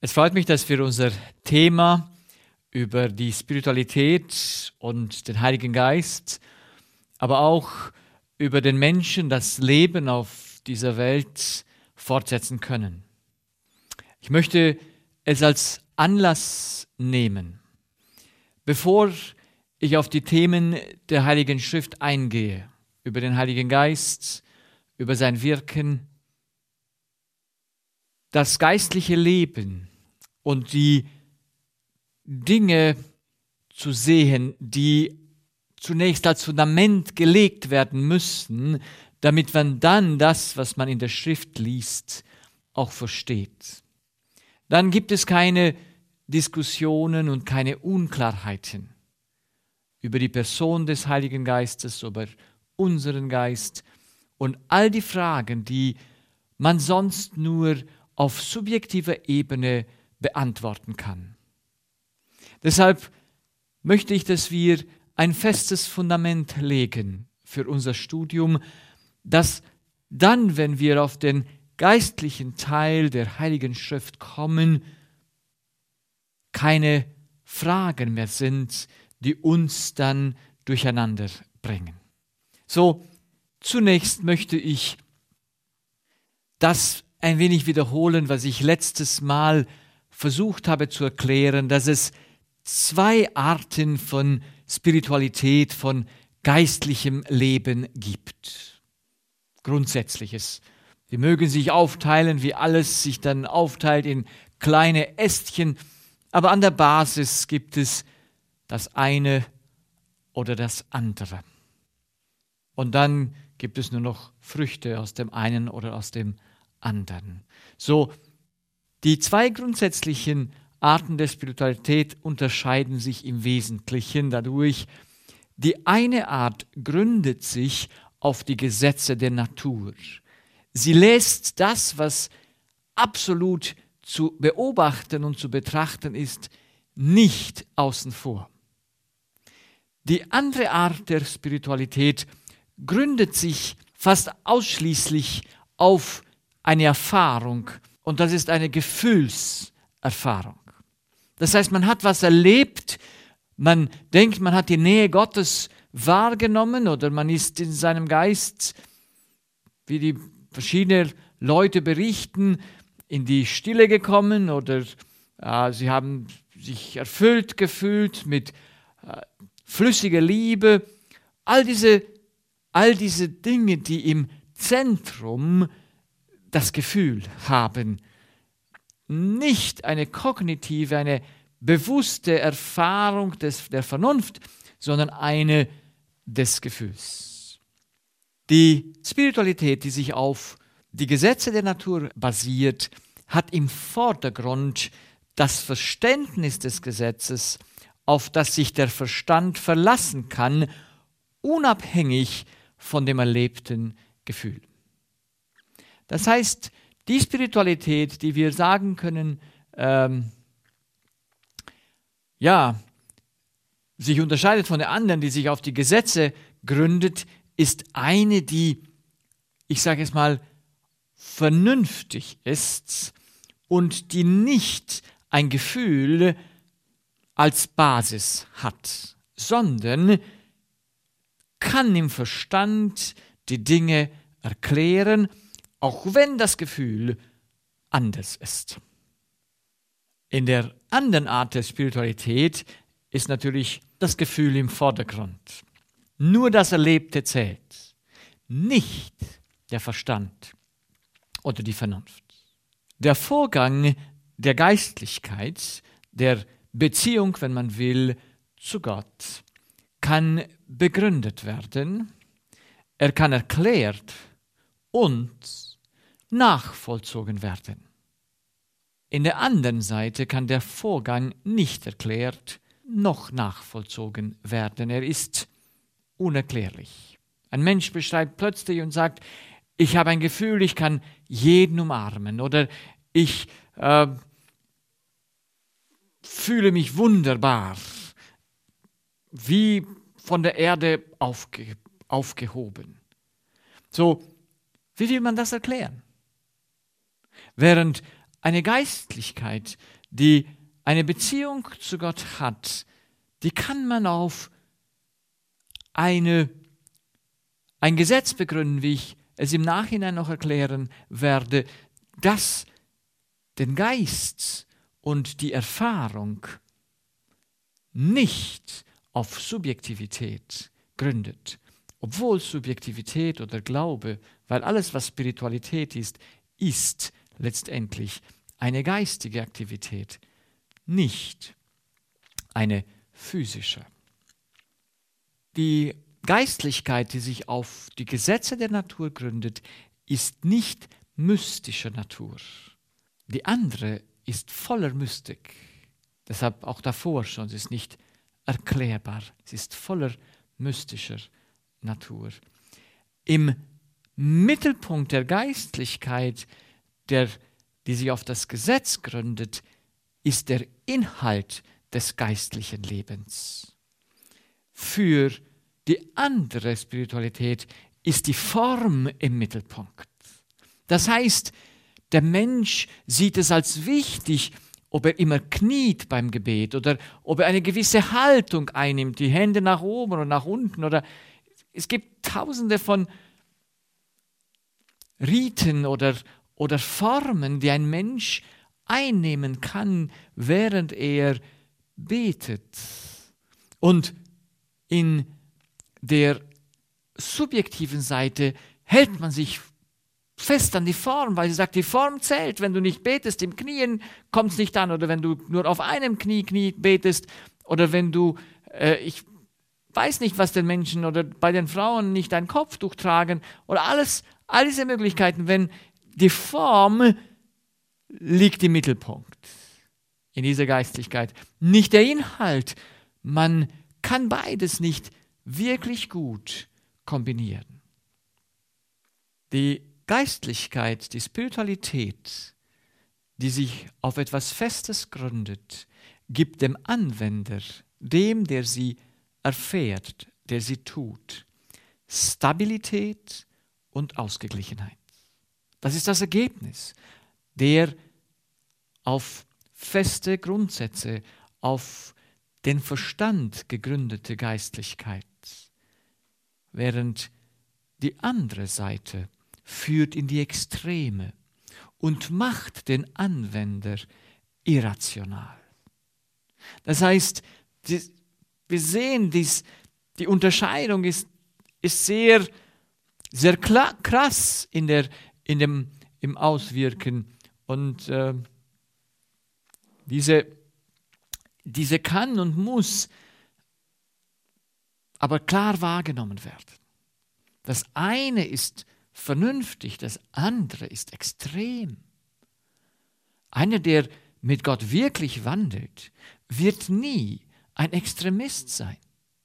Es freut mich, dass wir unser Thema über die Spiritualität und den Heiligen Geist, aber auch über den Menschen, das Leben auf dieser Welt fortsetzen können. Ich möchte es als Anlass nehmen, bevor ich auf die Themen der Heiligen Schrift eingehe, über den Heiligen Geist, über sein Wirken, das geistliche Leben und die Dinge zu sehen, die zunächst als Fundament gelegt werden müssen, damit man dann das, was man in der Schrift liest, auch versteht. Dann gibt es keine Diskussionen und keine Unklarheiten über die Person des Heiligen Geistes, über unseren Geist und all die Fragen, die man sonst nur auf subjektiver Ebene beantworten kann. Deshalb möchte ich, dass wir ein festes Fundament legen für unser Studium, dass dann, wenn wir auf den geistlichen Teil der Heiligen Schrift kommen, keine Fragen mehr sind, die uns dann durcheinander bringen. So, zunächst möchte ich das ein wenig wiederholen, was ich letztes Mal versucht habe zu erklären, dass es zwei Arten von Spiritualität, von geistlichem Leben gibt. Grundsätzliches. Die mögen sich aufteilen, wie alles sich dann aufteilt in kleine Ästchen, aber an der Basis gibt es das eine oder das andere. Und dann gibt es nur noch Früchte aus dem einen oder aus dem anderen. So, die zwei grundsätzlichen Arten der Spiritualität unterscheiden sich im Wesentlichen dadurch, die eine Art gründet sich auf die Gesetze der Natur. Sie lässt das, was absolut zu beobachten und zu betrachten ist, nicht außen vor. Die andere Art der Spiritualität gründet sich fast ausschließlich auf eine Erfahrung, und das ist eine Gefühlserfahrung. Das heißt, man hat was erlebt, man denkt, man hat die Nähe Gottes wahrgenommen oder man ist in seinem Geist, wie die verschiedenen Leute berichten, in die Stille gekommen oder sie haben sich erfüllt gefühlt mit flüssiger Liebe. All diese Dinge, die im Zentrum das Gefühl haben, nicht eine kognitive, eine bewusste Erfahrung der Vernunft, sondern eine des Gefühls. Die Spiritualität, die sich auf die Gesetze der Natur basiert, hat im Vordergrund das Verständnis des Gesetzes, auf das sich der Verstand verlassen kann, unabhängig von dem erlebten Gefühl. Das heißt, die Spiritualität, die wir sagen können, sich unterscheidet von der anderen, die sich auf die Gesetze gründet, ist eine, die, ich sage es mal, vernünftig ist und die nicht ein Gefühl als Basis hat, sondern kann im Verstand die Dinge erklären, auch wenn das Gefühl anders ist. In der anderen Art der Spiritualität ist natürlich das Gefühl im Vordergrund. Nur das Erlebte zählt, nicht der Verstand oder die Vernunft. Der Vorgang der Geistlichkeit, der Beziehung, wenn man will, zu Gott, kann begründet werden, er kann erklärt und nachvollzogen werden. In der anderen Seite kann der Vorgang nicht erklärt noch nachvollzogen werden. Er ist unerklärlich. Ein Mensch beschreibt plötzlich und sagt, ich habe ein Gefühl, ich kann jeden umarmen oder ich fühle mich wunderbar, wie von der Erde aufgehoben. So, wie will man das erklären? Während eine Geistlichkeit, die eine Beziehung zu Gott hat, die kann man auf ein Gesetz begründen, wie ich es im Nachhinein noch erklären werde, das den Geist und die Erfahrung nicht auf Subjektivität gründet. Obwohl Subjektivität oder Glaube, weil alles, was Spiritualität ist letztendlich eine geistige Aktivität, nicht eine physische. Die Geistlichkeit, die sich auf die Gesetze der Natur gründet, ist nicht mystischer Natur. Die andere ist voller Mystik. Deshalb auch davor schon, sie ist nicht erklärbar, sie ist voller mystischer Natur. Im Mittelpunkt der Geistlichkeit, die sich auf das Gesetz gründet, ist der Inhalt des geistlichen Lebens. Für die andere Spiritualität ist die Form im Mittelpunkt. Das heißt, der Mensch sieht es als wichtig, ob er immer kniet beim Gebet oder ob er eine gewisse Haltung einnimmt, die Hände nach oben oder nach unten. Oder es gibt tausende von Riten oder Formen, die ein Mensch einnehmen kann, während er betet. Und in der subjektiven Seite hält man sich fest an die Form, weil sie sagt, die Form zählt. Wenn du nicht betest im Knien, kommt es nicht an. Oder wenn du nur auf einem Knie betest. Oder wenn du, ich weiß nicht, was den Menschen oder bei den Frauen nicht ein Kopftuch tragen. Oder all diese Möglichkeiten, wenn die Form liegt im Mittelpunkt in dieser Geistlichkeit. Nicht der Inhalt. Man kann beides nicht wirklich gut kombinieren. Die Geistlichkeit, die Spiritualität, die sich auf etwas Festes gründet, gibt dem Anwender, dem, der sie erfährt, der sie tut, Stabilität und Ausgeglichenheit. Das ist das Ergebnis der auf feste Grundsätze, auf den Verstand gegründete Geistlichkeit, während die andere Seite führt in die Extreme und macht den Anwender irrational. Das heißt, wir sehen, die Unterscheidung ist sehr, sehr krass im Auswirken. Und diese kann und muss aber klar wahrgenommen werden. Das eine ist vernünftig, das andere ist extrem. Einer, der mit Gott wirklich wandelt, wird nie ein Extremist sein.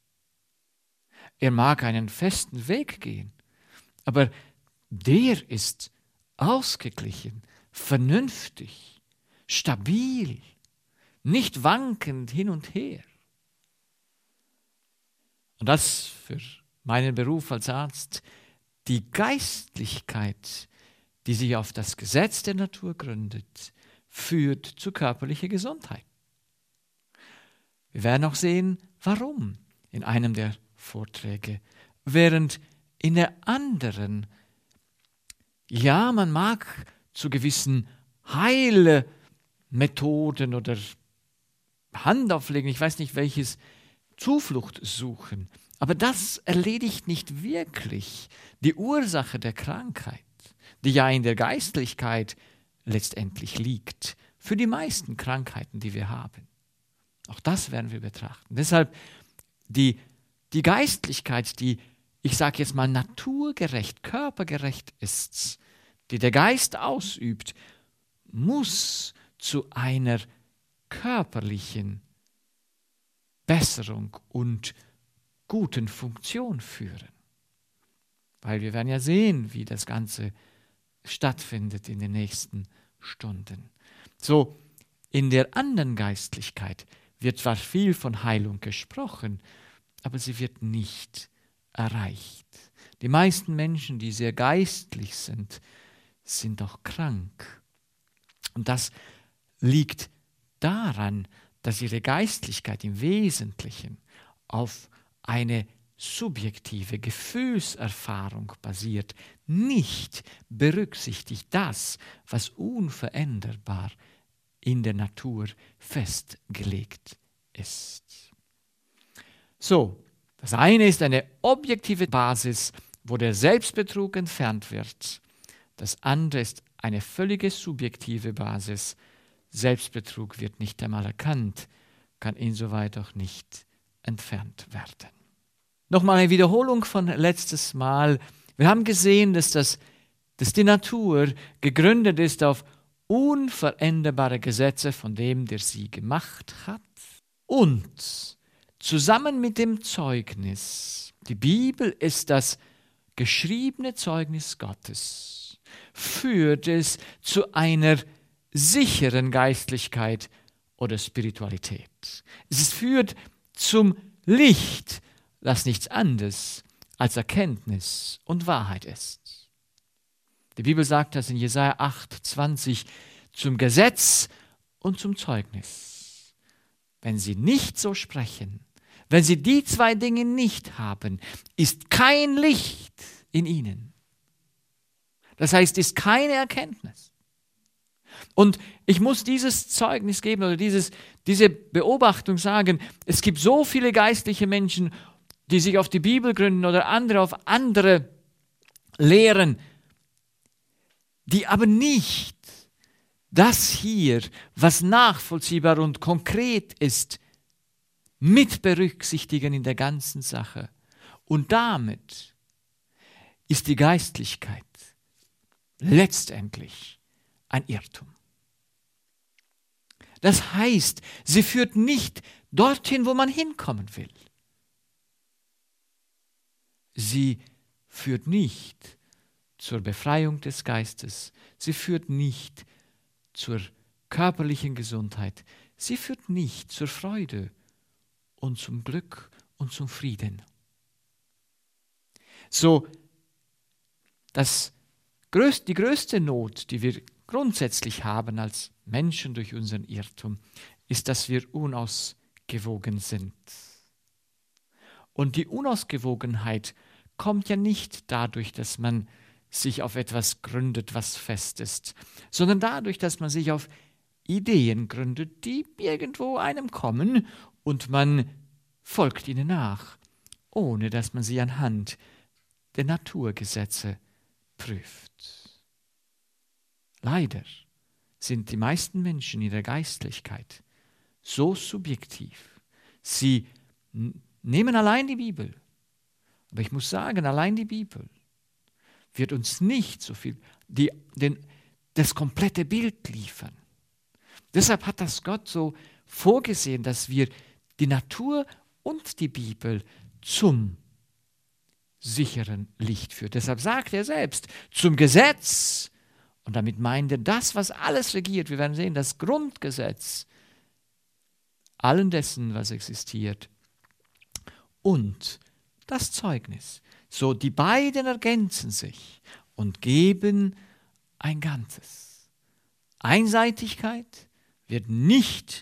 Er mag einen festen Weg gehen, aber der ist ausgeglichen, vernünftig, stabil, nicht wankend hin und her. Und das für meinen Beruf als Arzt, die Geistlichkeit, die sich auf das Gesetz der Natur gründet, führt zu körperlicher Gesundheit. Wir werden auch sehen, warum in einem der Vorträge, während in der anderen, ja, man mag zu gewissen Heilmethoden oder Hand auflegen, ich weiß nicht welches, Zuflucht suchen. Aber das erledigt nicht wirklich die Ursache der Krankheit, die ja in der Geistlichkeit letztendlich liegt, für die meisten Krankheiten, die wir haben. Auch das werden wir betrachten. Deshalb die Geistlichkeit, die, ich sage jetzt mal, naturgerecht, körpergerecht ist, die der Geist ausübt, muss zu einer körperlichen Besserung und guten Funktion führen. Weil wir werden ja sehen, wie das Ganze stattfindet in den nächsten Stunden. So, in der anderen Geistlichkeit wird zwar viel von Heilung gesprochen, aber sie wird nicht erreicht. Die meisten Menschen, die sehr geistlich sind, sind auch krank. Und das liegt daran, dass ihre Geistlichkeit im Wesentlichen auf eine subjektive Gefühlserfahrung basiert, nicht berücksichtigt das, was unveränderbar in der Natur festgelegt ist. So, das eine ist eine objektive Basis, wo der Selbstbetrug entfernt wird. Das andere ist eine völlige subjektive Basis. Selbstbetrug wird nicht einmal erkannt, kann insoweit auch nicht entfernt werden. Nochmal eine Wiederholung von letztes Mal. Wir haben gesehen, dass die Natur gegründet ist auf unveränderbare Gesetze von dem, der sie gemacht hat. Und zusammen mit dem Zeugnis, die Bibel ist das geschriebene Zeugnis Gottes, führt es zu einer sicheren Geistlichkeit oder Spiritualität. Es führt zum Licht, das nichts anderes als Erkenntnis und Wahrheit ist. Die Bibel sagt das in Jesaja 8,20 zum Gesetz und zum Zeugnis. Wenn sie nicht so sprechen, wenn sie die zwei Dinge nicht haben, ist kein Licht in ihnen. Das heißt, ist keine Erkenntnis. Und ich muss dieses Zeugnis geben oder diese Beobachtung sagen, es gibt so viele geistliche Menschen, die sich auf die Bibel gründen oder andere auf andere Lehren, die aber nicht das hier, was nachvollziehbar und konkret ist, mit berücksichtigen in der ganzen Sache. Und damit ist die Geistlichkeit letztendlich ein Irrtum. Das heißt, sie führt nicht dorthin, wo man hinkommen will. Sie führt nicht zur Befreiung des Geistes. Sie führt nicht zur körperlichen Gesundheit. Sie führt nicht zur Freude und zum Glück und zum Frieden. So, die größte Not, die wir grundsätzlich haben als Menschen durch unseren Irrtum, ist, dass wir unausgewogen sind. Und die Unausgewogenheit kommt ja nicht dadurch, dass man sich auf etwas gründet, was fest ist, sondern dadurch, dass man sich auf Ideen gründet, die irgendwo einem kommen und man folgt ihnen nach, ohne dass man sie anhand der Naturgesetze prüft. Leider sind die meisten Menschen in der Geistlichkeit so subjektiv. Sie nehmen allein die Bibel. Aber ich muss sagen, allein die Bibel wird uns nicht so viel das komplette Bild liefern. Deshalb hat das Gott so vorgesehen, dass wir die Natur und die Bibel zum sicheren Licht führt. Deshalb sagt er selbst, zum Gesetz, und damit meint er das, was alles regiert. Wir werden sehen, das Grundgesetz allen dessen, was existiert, und das Zeugnis. So, die beiden ergänzen sich und geben ein Ganzes. Einseitigkeit wird nicht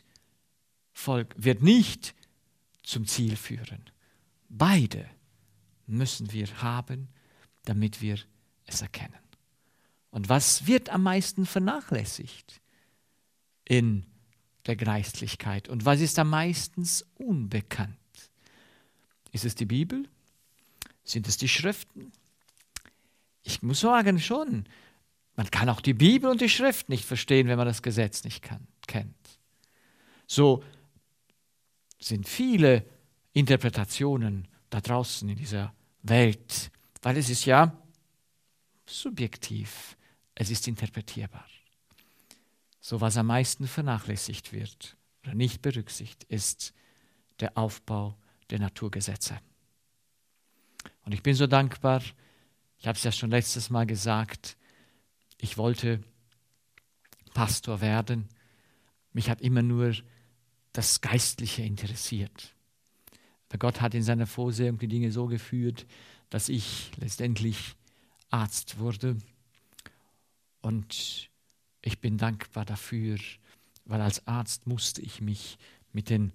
zum Ziel führen. Beide müssen wir haben, damit wir es erkennen. Und was wird am meisten vernachlässigt in der Geistlichkeit? Und was ist am meisten unbekannt? Ist es die Bibel? Sind es die Schriften? Ich muss sagen, schon. Man kann auch die Bibel und die Schrift nicht verstehen, wenn man das Gesetz nicht kennt. So sind viele Interpretationen da draußen in dieser Welt, weil es ist ja subjektiv, es ist interpretierbar. So, was am meisten vernachlässigt wird oder nicht berücksichtigt, ist der Aufbau der Naturgesetze. Und ich bin so dankbar, ich habe es ja schon letztes Mal gesagt, ich wollte Pastor werden. Mich hat immer nur das Geistliche interessiert. Aber Gott hat in seiner Vorsehung die Dinge so geführt, dass ich letztendlich Arzt wurde. Und Ich bin dankbar dafür, weil als Arzt musste ich mich mit den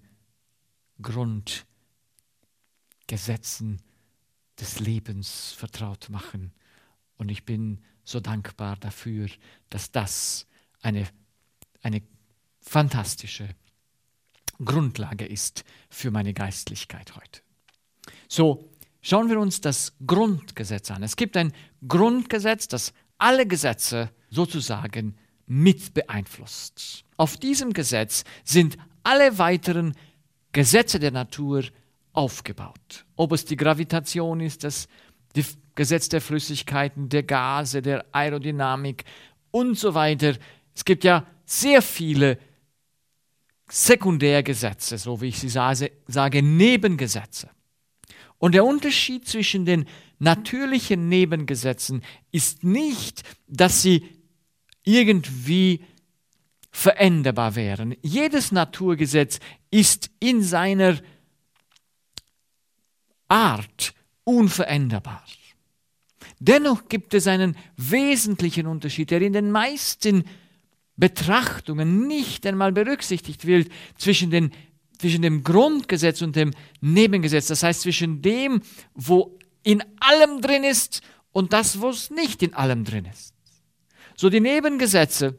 Grundgesetzen des Lebens vertraut machen. Und ich bin so dankbar dafür, dass das eine fantastische Grundlage ist für meine Geistlichkeit heute. So, schauen wir uns das Grundgesetz an. Es gibt ein Grundgesetz, das alle Gesetze sozusagen mit beeinflusst. Auf diesem Gesetz sind alle weiteren Gesetze der Natur aufgebaut. Ob es die Gravitation ist, das Gesetz der Flüssigkeiten, der Gase, der Aerodynamik und so weiter. Es gibt ja sehr viele Sekundärgesetze, so wie ich sie sage, Nebengesetze. Und der Unterschied zwischen den natürlichen Nebengesetzen ist nicht, dass sie irgendwie veränderbar wären. Jedes Naturgesetz ist in seiner Art unveränderbar. Dennoch gibt es einen wesentlichen Unterschied, der in den meisten Betrachtungen nicht einmal berücksichtigt wird zwischen dem Grundgesetz und dem Nebengesetz. Das heißt, zwischen dem, wo in allem drin ist und das, wo es nicht in allem drin ist. So, die Nebengesetze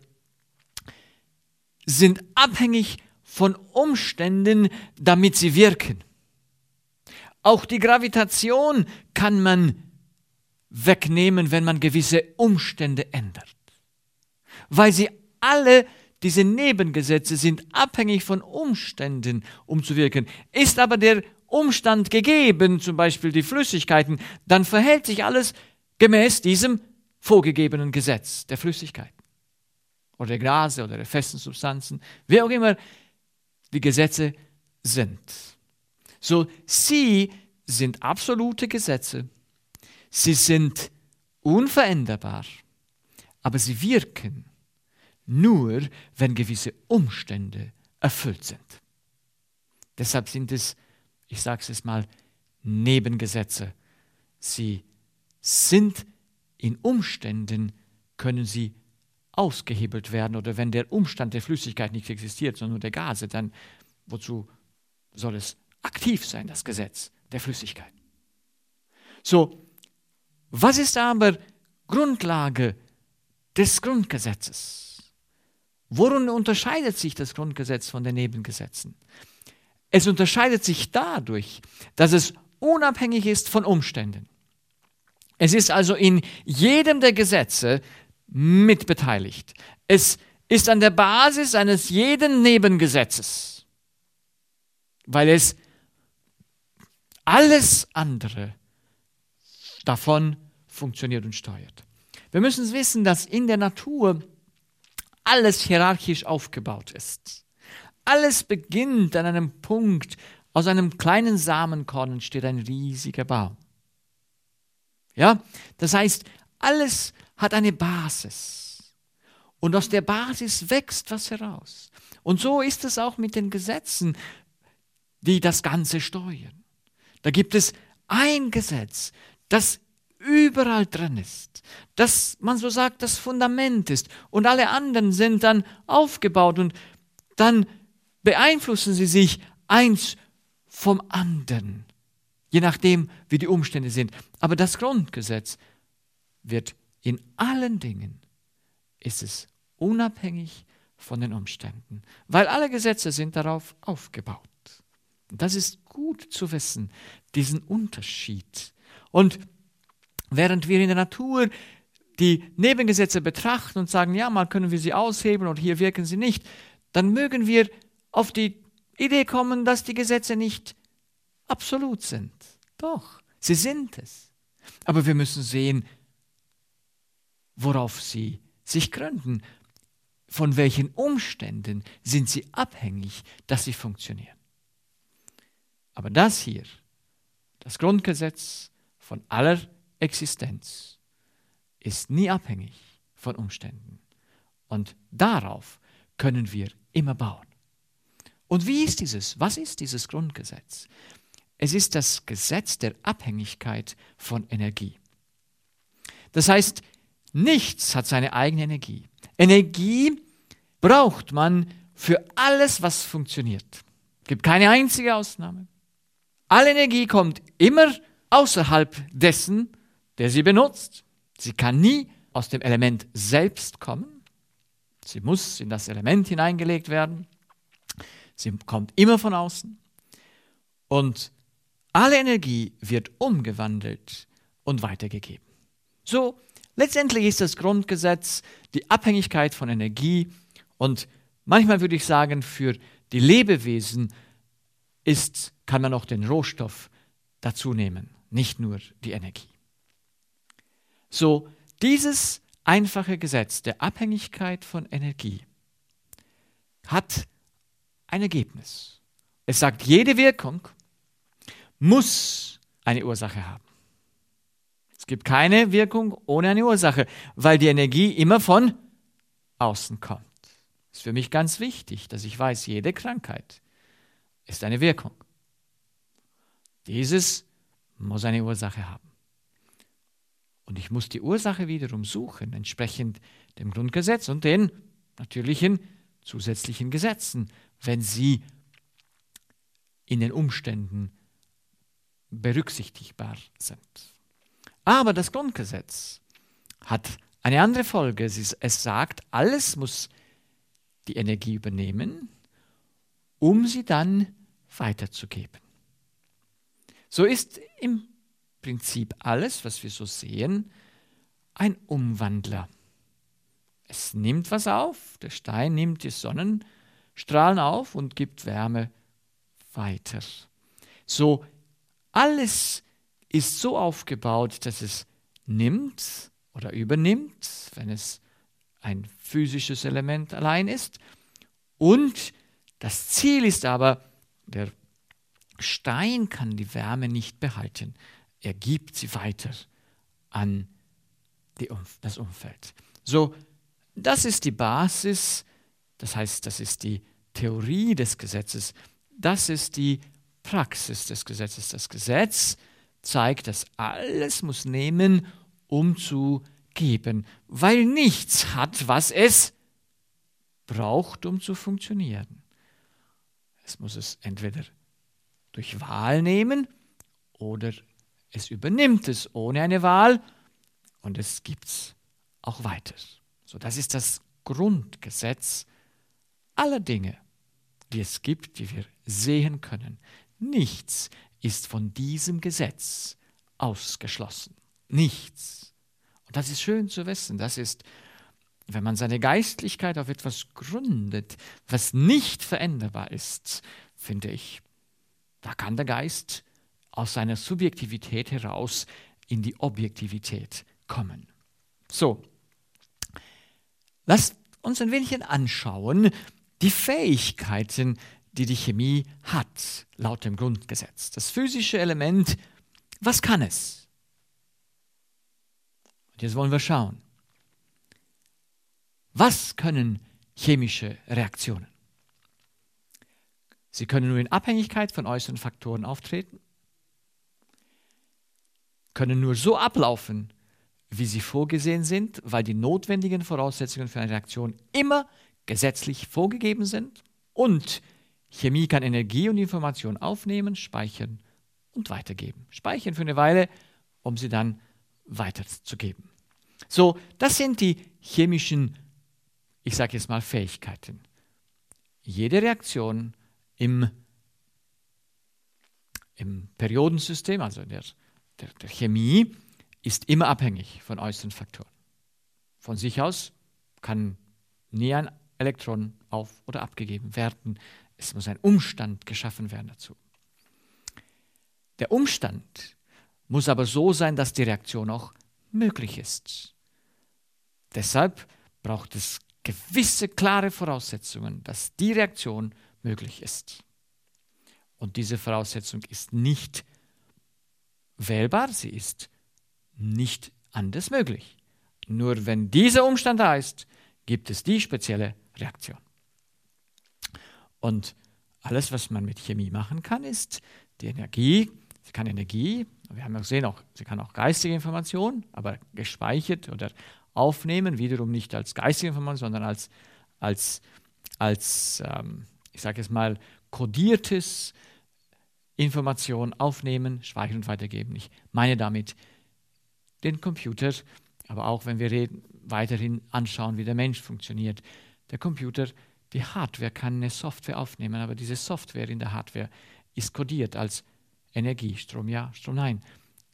sind abhängig von Umständen, damit sie wirken. Auch die Gravitation kann man wegnehmen, wenn man gewisse Umstände ändert. Weil sie alle, diese Nebengesetze, sind abhängig von Umständen, um zu wirken. Ist aber der Umstand gegeben, zum Beispiel die Flüssigkeiten, dann verhält sich alles gemäß diesem vorgegebenen Gesetz der Flüssigkeiten oder der Gase oder der festen Substanzen, wie auch immer die Gesetze sind. So, sie sind absolute Gesetze, sie sind unveränderbar, aber sie wirken nur, wenn gewisse Umstände erfüllt sind. Deshalb sind es, ich sage es mal, Nebengesetze. Sie sind in Umständen, können sie ausgehebelt werden, oder wenn der Umstand der Flüssigkeit nicht existiert, sondern nur der Gase, dann wozu soll es aktiv sein, das Gesetz der Flüssigkeit? So, was ist aber Grundlage des Grundgesetzes? Worin unterscheidet sich das Grundgesetz von den Nebengesetzen? Es unterscheidet sich dadurch, dass es unabhängig ist von Umständen. Es ist also in jedem der Gesetze mitbeteiligt. Es ist an der Basis eines jeden Nebengesetzes, weil es alles andere davon funktioniert und steuert. Wir müssen wissen, dass in der Natur alles hierarchisch aufgebaut ist. Alles beginnt an einem Punkt, aus einem kleinen Samenkorn entsteht ein riesiger Baum. Ja, das heißt, alles hat eine Basis. Und aus der Basis wächst was heraus. Und so ist es auch mit den Gesetzen, die das Ganze steuern. Da gibt es ein Gesetz, das überall drin ist, dass man so sagt, das Fundament ist, und alle anderen sind dann aufgebaut und dann beeinflussen sie sich eins vom anderen, je nachdem, wie die Umstände sind. Aber das Grundgesetz wird in allen Dingen, ist es unabhängig von den Umständen, weil alle Gesetze sind darauf aufgebaut. Das ist gut zu wissen, diesen Unterschied. Und während wir in der Natur die Nebengesetze betrachten und sagen, ja, mal können wir sie aushebeln und hier wirken sie nicht, dann mögen wir auf die Idee kommen, dass die Gesetze nicht absolut sind. Doch, sie sind es. Aber wir müssen sehen, worauf sie sich gründen. Von welchen Umständen sind sie abhängig, dass sie funktionieren. Aber das hier, das Grundgesetz von aller Existenz, ist nie abhängig von Umständen. Und darauf können wir immer bauen. Und wie ist dieses? Was ist dieses Grundgesetz? Es ist das Gesetz der Abhängigkeit von Energie. Das heißt, nichts hat seine eigene Energie. Energie braucht man für alles, was funktioniert. Es gibt keine einzige Ausnahme. Alle Energie kommt immer außerhalb dessen, der sie benutzt. Sie kann nie aus dem Element selbst kommen. Sie muss in das Element hineingelegt werden. Sie kommt immer von außen. Und alle Energie wird umgewandelt und weitergegeben. So, letztendlich ist das Grundgesetz die Abhängigkeit von Energie und manchmal würde ich sagen, für die Lebewesen kann man noch den Rohstoff dazu nehmen, nicht nur die Energie. So, dieses einfache Gesetz der Abhängigkeit von Energie hat ein Ergebnis. Es sagt, jede Wirkung muss eine Ursache haben. Es gibt keine Wirkung ohne eine Ursache, weil die Energie immer von außen kommt. Das ist für mich ganz wichtig, dass ich weiß, jede Krankheit ist eine Wirkung. Dieses muss eine Ursache haben. Und ich muss die Ursache wiederum suchen, entsprechend dem Grundgesetz und den natürlichen zusätzlichen Gesetzen, wenn sie in den Umständen berücksichtigbar sind. Aber das Grundgesetz hat eine andere Folge. Es sagt, alles muss die Energie übernehmen, um sie dann weiterzugeben. So ist im Prinzip alles, was wir so sehen, ein Umwandler. Es nimmt was auf, der Stein nimmt die Sonnenstrahlen auf und gibt Wärme weiter. So, alles ist so aufgebaut, dass es nimmt oder übernimmt, wenn es ein physisches Element allein ist. Und das Ziel ist aber, der Stein kann die Wärme nicht behalten. Er gibt sie weiter an das Umfeld. So, das ist die Basis, das heißt, das ist die Theorie des Gesetzes, das ist die Praxis des Gesetzes. Das Gesetz zeigt, dass alles muss nehmen, um zu geben, weil nichts hat, was es braucht, um zu funktionieren. Es muss es entweder durch Wahl nehmen oder es übernimmt es ohne eine Wahl und es gibt es auch weiter. So, das ist das Grundgesetz aller Dinge, die es gibt, die wir sehen können. Nichts ist von diesem Gesetz ausgeschlossen. Nichts. Und das ist schön zu wissen. Das ist, wenn man seine Geistlichkeit auf etwas gründet, was nicht veränderbar ist, finde ich, da kann der Geist aus seiner Subjektivität heraus in die Objektivität kommen. So, lasst uns ein wenig anschauen, die Fähigkeiten, die die Chemie hat, laut dem Grundgesetz. Das physische Element, was kann es? Und jetzt wollen wir schauen. Was können chemische Reaktionen? Sie können nur in Abhängigkeit von äußeren Faktoren auftreten, können nur so ablaufen, wie sie vorgesehen sind, weil die notwendigen Voraussetzungen für eine Reaktion immer gesetzlich vorgegeben sind. Und Chemie kann Energie und Information aufnehmen, speichern und weitergeben. Speichern für eine Weile, um sie dann weiterzugeben. So, das sind die chemischen, ich sage jetzt mal, Fähigkeiten. Jede Reaktion im Periodensystem, also der Chemie, ist immer abhängig von äußeren Faktoren. Von sich aus kann nie ein Elektron auf- oder abgegeben werden. Es muss ein Umstand geschaffen werden dazu. Der Umstand muss aber so sein, dass die Reaktion auch möglich ist. Deshalb braucht es gewisse klare Voraussetzungen, dass die Reaktion möglich ist. Und diese Voraussetzung ist nicht wählbar, sie ist nicht anders möglich. Nur wenn dieser Umstand da ist, gibt es die spezielle Reaktion. Und alles, was man mit Chemie machen kann, ist die Energie. Sie kann Energie, wir haben ja gesehen, sie kann auch geistige Information, aber gespeichert oder aufnehmen, wiederum nicht als geistige Information, sondern ich sage es mal, kodiertes Information aufnehmen, speichern und weitergeben. Ich meine damit den Computer, aber auch wenn wir weiterhin anschauen, wie der Mensch funktioniert. Der Computer, die Hardware kann eine Software aufnehmen, aber diese Software in der Hardware ist kodiert als Energie, Strom ja, Strom nein.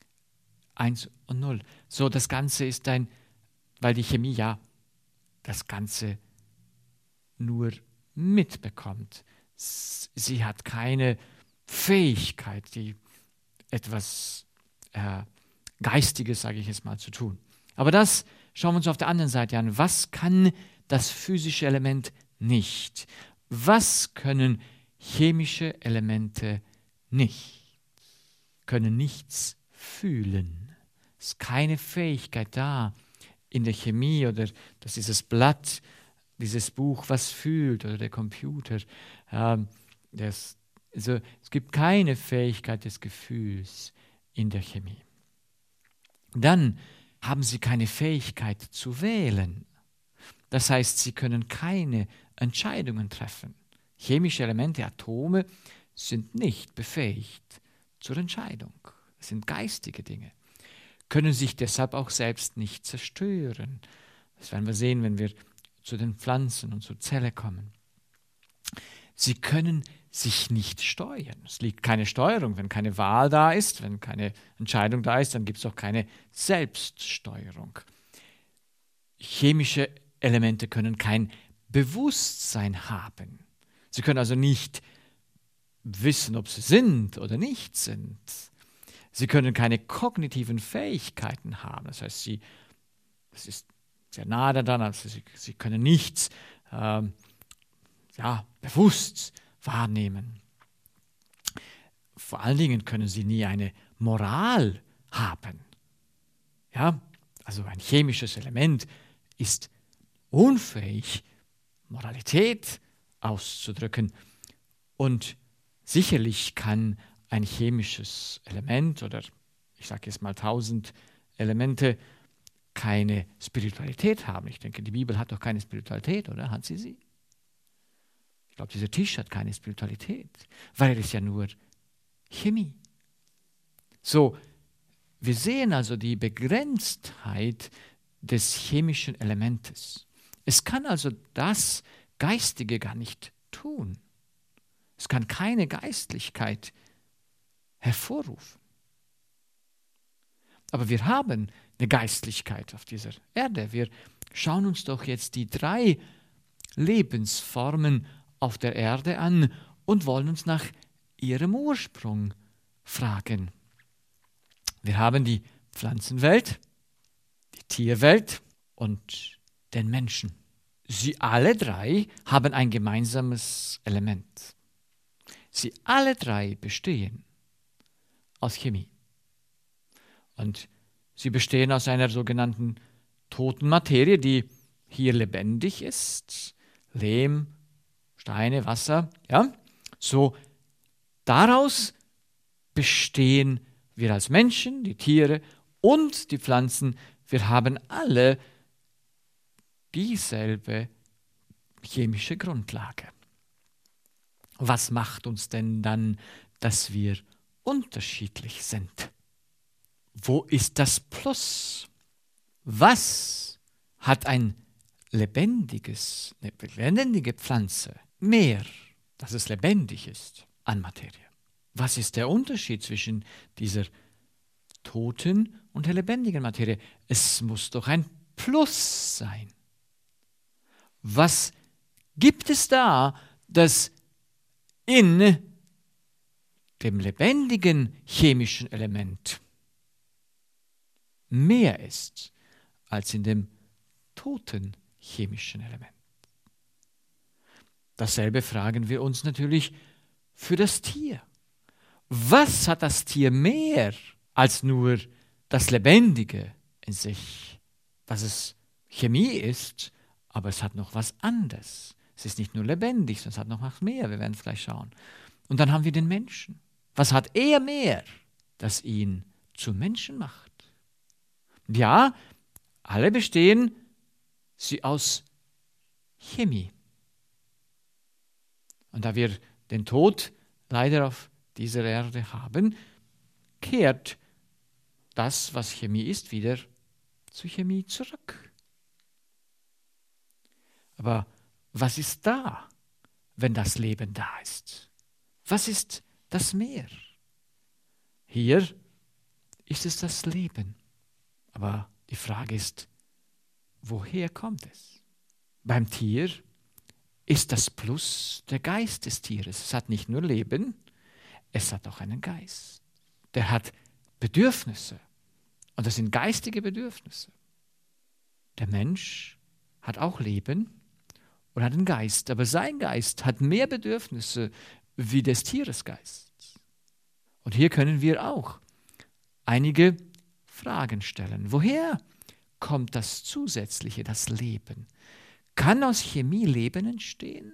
1 und 0. So, das Ganze ist weil die Chemie ja das Ganze nur mitbekommt. Sie hat keine Fähigkeit, die etwas Geistiges, sage ich jetzt mal, zu tun. Aber das schauen wir uns auf der anderen Seite an. Was kann das physische Element nicht? Was können chemische Elemente nicht? Können nichts fühlen. Es ist keine Fähigkeit da in der Chemie oder dass dieses Blatt, dieses Buch was fühlt oder der Computer. Es gibt keine Fähigkeit des Gefühls in der Chemie. Dann haben sie keine Fähigkeit zu wählen. Das heißt, sie können keine Entscheidungen treffen. Chemische Elemente, Atome, sind nicht befähigt zur Entscheidung. Das sind geistige Dinge. Können sich deshalb auch selbst nicht zerstören. Das werden wir sehen, wenn wir zu den Pflanzen und zur Zelle kommen. Sie können sich nicht steuern. Es liegt keine Steuerung. Wenn keine Wahl da ist, wenn keine Entscheidung da ist, dann gibt es auch keine Selbststeuerung. Chemische Elemente können kein Bewusstsein haben. Sie können also nicht wissen, ob sie sind oder nicht sind. Sie können keine kognitiven Fähigkeiten haben. Das heißt, das ist sehr nah daran, also sie können nichts bewusst wahrnehmen. Vor allen Dingen können sie nie eine Moral haben. Ja, also ein chemisches Element ist unfähig, Moralität auszudrücken. Und sicherlich kann ein chemisches Element oder ich sage jetzt mal 1000 Elemente keine Spiritualität haben. Ich denke, die Bibel hat doch keine Spiritualität, oder? Hat sie? Ich glaube, dieser Tisch hat keine Spiritualität, weil er ist ja nur Chemie. So, wir sehen also die Begrenztheit des chemischen Elementes. Es kann also das Geistige gar nicht tun. Es kann keine Geistlichkeit hervorrufen. Aber wir haben eine Geistlichkeit auf dieser Erde. Wir schauen uns doch jetzt die 3 Lebensformen auf der Erde an und wollen uns nach ihrem Ursprung fragen. Wir haben die Pflanzenwelt, die Tierwelt und den Menschen. Sie alle 3 haben ein gemeinsames Element. Sie alle 3 bestehen aus Chemie. Und sie bestehen aus einer sogenannten toten Materie, die hier lebendig ist. Lehm, Steine, Wasser. Ja? So, daraus bestehen wir als Menschen, die Tiere und die Pflanzen. Wir haben alle dieselbe chemische Grundlage. Was macht uns denn dann, dass wir unterschiedlich sind? Wo ist das Plus? Was hat eine lebendige Pflanze mehr, dass es lebendig ist, an Materie? Was ist der Unterschied zwischen dieser toten und der lebendigen Materie? Es muss doch ein Plus sein. Was gibt es da, das in dem lebendigen chemischen Element mehr ist als in dem toten chemischen Element? Dasselbe fragen wir uns natürlich für das Tier. Was hat das Tier mehr als nur das Lebendige in sich? Was es Chemie ist, aber es hat noch was anderes. Es ist nicht nur lebendig, sondern es hat noch was mehr. Wir werden es gleich schauen. Und dann haben wir den Menschen. Was hat er mehr, das ihn zum Menschen macht? Ja, Alle bestehen sie aus Chemie. Und da wir den Tod leider auf dieser Erde haben, kehrt das, was Chemie ist, wieder zu Chemie zurück. Aber was ist da, wenn das Leben da ist? Was ist das Meer? Hier ist es das Leben. Aber die Frage ist, woher kommt es? Beim Tier ist das Plus der Geist des Tieres. Es hat nicht nur Leben, es hat auch einen Geist. Der hat Bedürfnisse. Und das sind geistige Bedürfnisse. Der Mensch hat auch Leben und hat einen Geist. Aber sein Geist hat mehr Bedürfnisse wie des Tieres Geist. Und hier können wir auch einige Fragen stellen. Woher kommt das Zusätzliche, das Leben? Kann aus Chemie Leben entstehen?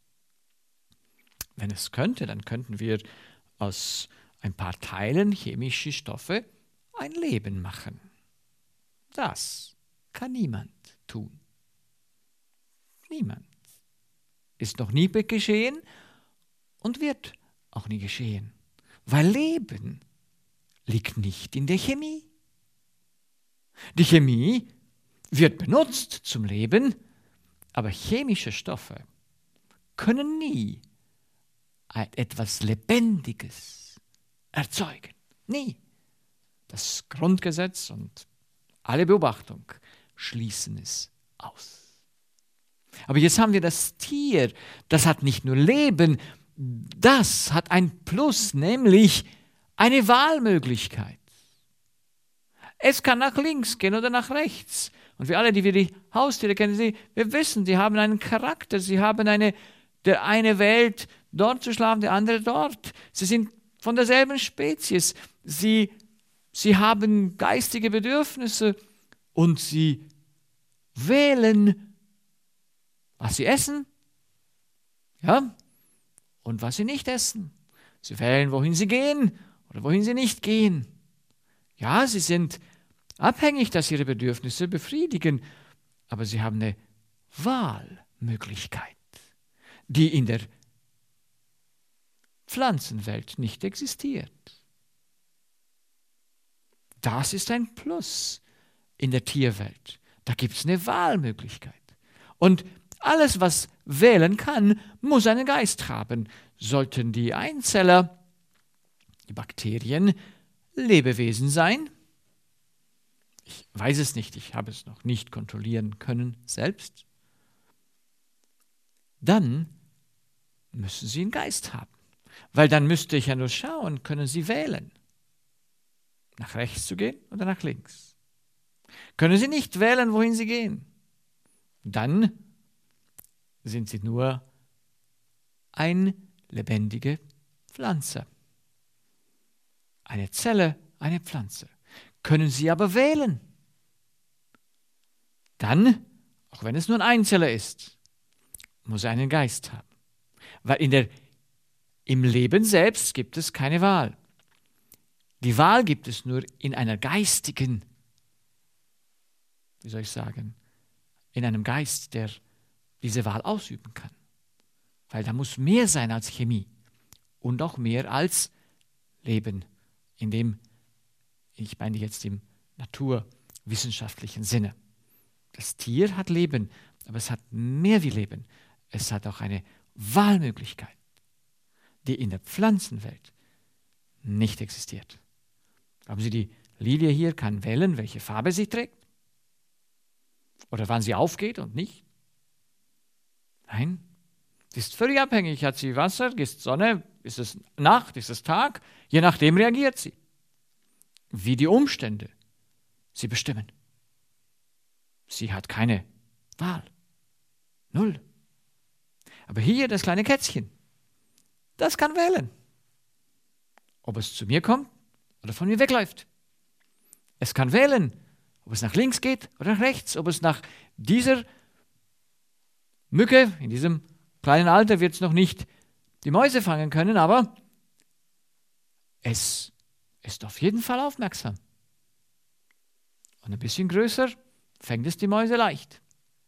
Wenn es könnte, dann könnten wir aus ein paar Teilen chemische Stoffe ein Leben machen. Das kann niemand tun. Niemand. Ist noch nie geschehen und wird auch nie geschehen. Weil Leben liegt nicht in der Chemie. Die Chemie wird benutzt zum Leben, aber chemische Stoffe können nie etwas Lebendiges erzeugen. Nie. Das Grundgesetz und alle Beobachtung schließen es aus. Aber jetzt haben wir das Tier, das hat nicht nur Leben, das hat ein Plus, nämlich eine Wahlmöglichkeit. Es kann nach links gehen oder nach rechts. Und wir alle, die wir die Haustiere kennen, wir wissen, sie haben einen Charakter, sie haben der eine wählt, dort zu schlafen, der andere dort. Sie sind von derselben Spezies. Sie haben geistige Bedürfnisse und sie wählen, was sie essen, ja, und was sie nicht essen. Sie wählen, wohin sie gehen oder wohin sie nicht gehen. Ja, sie sind abhängig, dass ihre Bedürfnisse befriedigen, aber sie haben eine Wahlmöglichkeit, die in der Pflanzenwelt nicht existiert. Das ist ein Plus in der Tierwelt. Da gibt es eine Wahlmöglichkeit. Und alles, was wählen kann, muss einen Geist haben. Sollten die Einzeller, die Bakterien, Lebewesen sein? Ich weiß es nicht, ich habe es noch nicht kontrollieren können selbst. Dann müssen sie einen Geist haben. Weil dann müsste ich ja nur schauen, können sie wählen, nach rechts zu gehen oder nach links. Können sie nicht wählen, wohin sie gehen, dann sind sie nur eine lebendige Pflanze. Eine Zelle, eine Pflanze. Können sie aber wählen, dann, auch wenn es nur ein Einzeller ist, muss er einen Geist haben. Weil im Leben selbst gibt es keine Wahl. Die Wahl gibt es nur in einer geistigen, wie soll ich sagen, in einem Geist, der diese Wahl ausüben kann. Weil da muss mehr sein als Chemie und auch mehr als Leben, ich meine jetzt im naturwissenschaftlichen Sinne. Das Tier hat Leben, aber es hat mehr wie Leben. Es hat auch eine Wahlmöglichkeit, die in der Pflanzenwelt nicht existiert. Glauben Sie, die Lilie hier kann wählen, welche Farbe sie trägt? Oder wann sie aufgeht und nicht? Nein, sie ist völlig abhängig. Hat sie Wasser, ist Sonne, ist es Nacht, ist es Tag? Je nachdem reagiert sie. Wie die Umstände sie bestimmen. Sie hat keine Wahl. Null. Aber hier das kleine Kätzchen, das kann wählen, ob es zu mir kommt oder von mir wegläuft. Es kann wählen, ob es nach links geht oder nach rechts, ob es nach dieser Mücke, in diesem kleinen Alter wird es noch nicht die Mäuse fangen können, aber es ist auf jeden Fall aufmerksam. Und ein bisschen größer, fängt es die Mäuse leicht.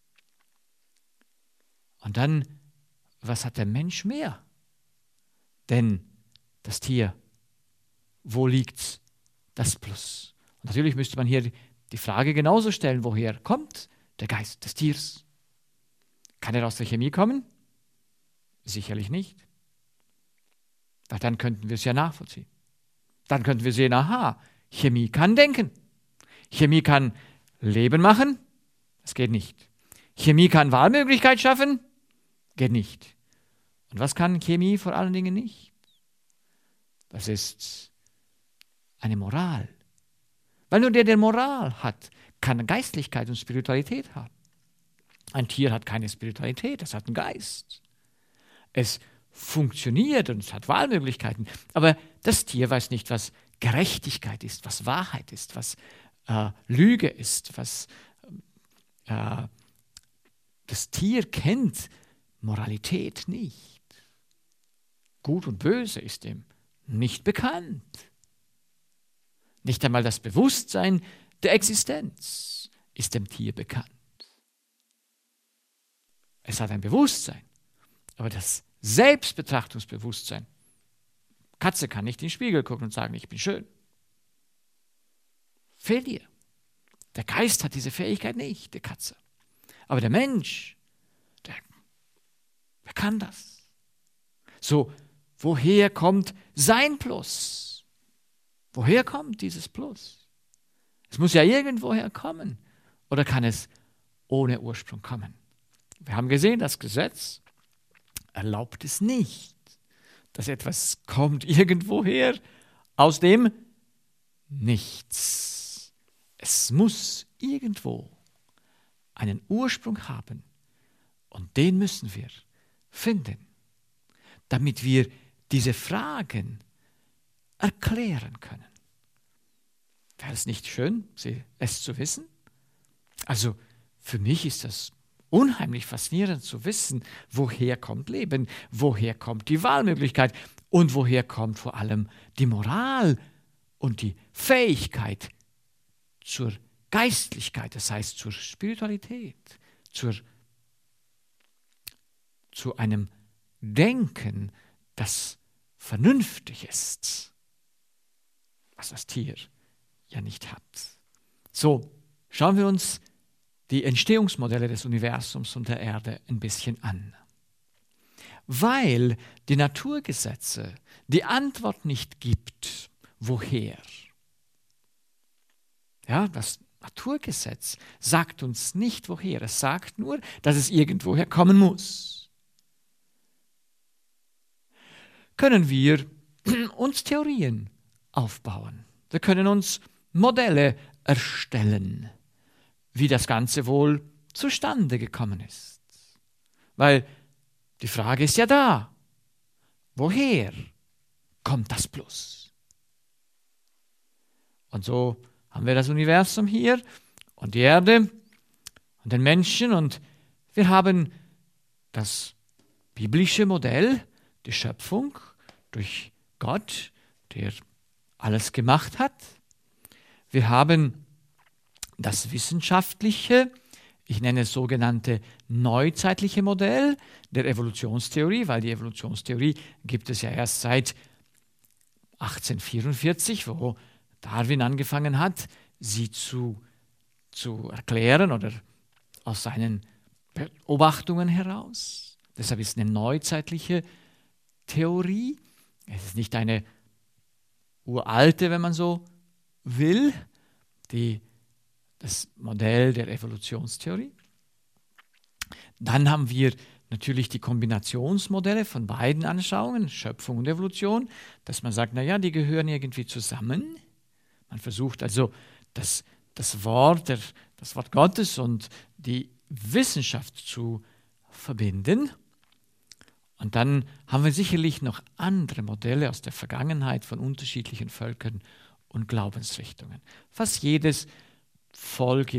Und dann, was hat der Mensch mehr? Denn das Tier, wo liegt das Plus? Und natürlich müsste man hier die Frage genauso stellen, woher kommt der Geist des Tiers? Kann er aus der Chemie kommen? Sicherlich nicht. Weil dann könnten wir es ja nachvollziehen. Dann könnten wir sehen, aha, Chemie kann denken. Chemie kann Leben machen. Das geht nicht. Chemie kann Wahlmöglichkeit schaffen. Geht nicht. Und was kann Chemie vor allen Dingen nicht? Das ist eine Moral. Weil nur der Moral hat, kann Geistlichkeit und Spiritualität haben. Ein Tier hat keine Spiritualität, es hat einen Geist. Es funktioniert und es hat Wahlmöglichkeiten. Aber das Tier weiß nicht, was Gerechtigkeit ist, was Wahrheit ist, was Lüge ist, was das Tier kennt Moralität nicht. Gut und Böse ist ihm nicht bekannt. Nicht einmal das Bewusstsein der Existenz ist dem Tier bekannt. Es hat ein Bewusstsein, aber das Selbstbetrachtungsbewusstsein. Katze kann nicht in den Spiegel gucken und sagen, ich bin schön. Fehlt ihr. Der Geist hat diese Fähigkeit nicht, die Katze. Aber der Mensch, der kann das. So, woher kommt sein Plus? Woher kommt dieses Plus? Es muss ja irgendwoher kommen. Oder kann es ohne Ursprung kommen? Wir haben gesehen, das Gesetz erlaubt es nicht, dass etwas kommt irgendwoher aus dem Nichts. Es muss irgendwo einen Ursprung haben und den müssen wir finden, damit wir diese Fragen erklären können. Wäre es nicht schön, es zu wissen? Also für mich ist das unheimlich faszinierend zu wissen, woher kommt Leben, woher kommt die Wahlmöglichkeit und woher kommt vor allem die Moral und die Fähigkeit zur Geistlichkeit, das heißt zur Spiritualität, zu einem Denken, das vernünftig ist, was das Tier ja nicht hat. So, schauen wir uns die Entstehungsmodelle des Universums und der Erde ein bisschen an. Weil die Naturgesetze die Antwort nicht gibt, woher? Ja, das Naturgesetz sagt uns nicht, woher. Es sagt nur, dass es irgendwoher kommen muss. Können wir uns Theorien aufbauen. Wir können uns Modelle erstellen, wie das Ganze wohl zustande gekommen ist. Weil die Frage ist ja da, woher kommt das Plus? Und so haben wir das Universum hier und die Erde und den Menschen und wir haben das biblische Modell, die Schöpfung durch Gott, der alles gemacht hat. Wir haben das wissenschaftliche, ich nenne es sogenannte neuzeitliche Modell der Evolutionstheorie, weil die Evolutionstheorie gibt es ja erst seit 1844, wo Darwin angefangen hat, sie zu erklären oder aus seinen Beobachtungen heraus. Deshalb ist es eine neuzeitliche Theorie. Es ist nicht eine uralte, wenn man so will, das Modell der Evolutionstheorie. Dann haben wir natürlich die Kombinationsmodelle von beiden Anschauungen, Schöpfung und Evolution, dass man sagt, naja, die gehören irgendwie zusammen. Man versucht also das Wort Gottes und die Wissenschaft zu verbinden. Und dann haben wir sicherlich noch andere Modelle aus der Vergangenheit von unterschiedlichen Völkern und Glaubensrichtungen. Fast jedes Volk,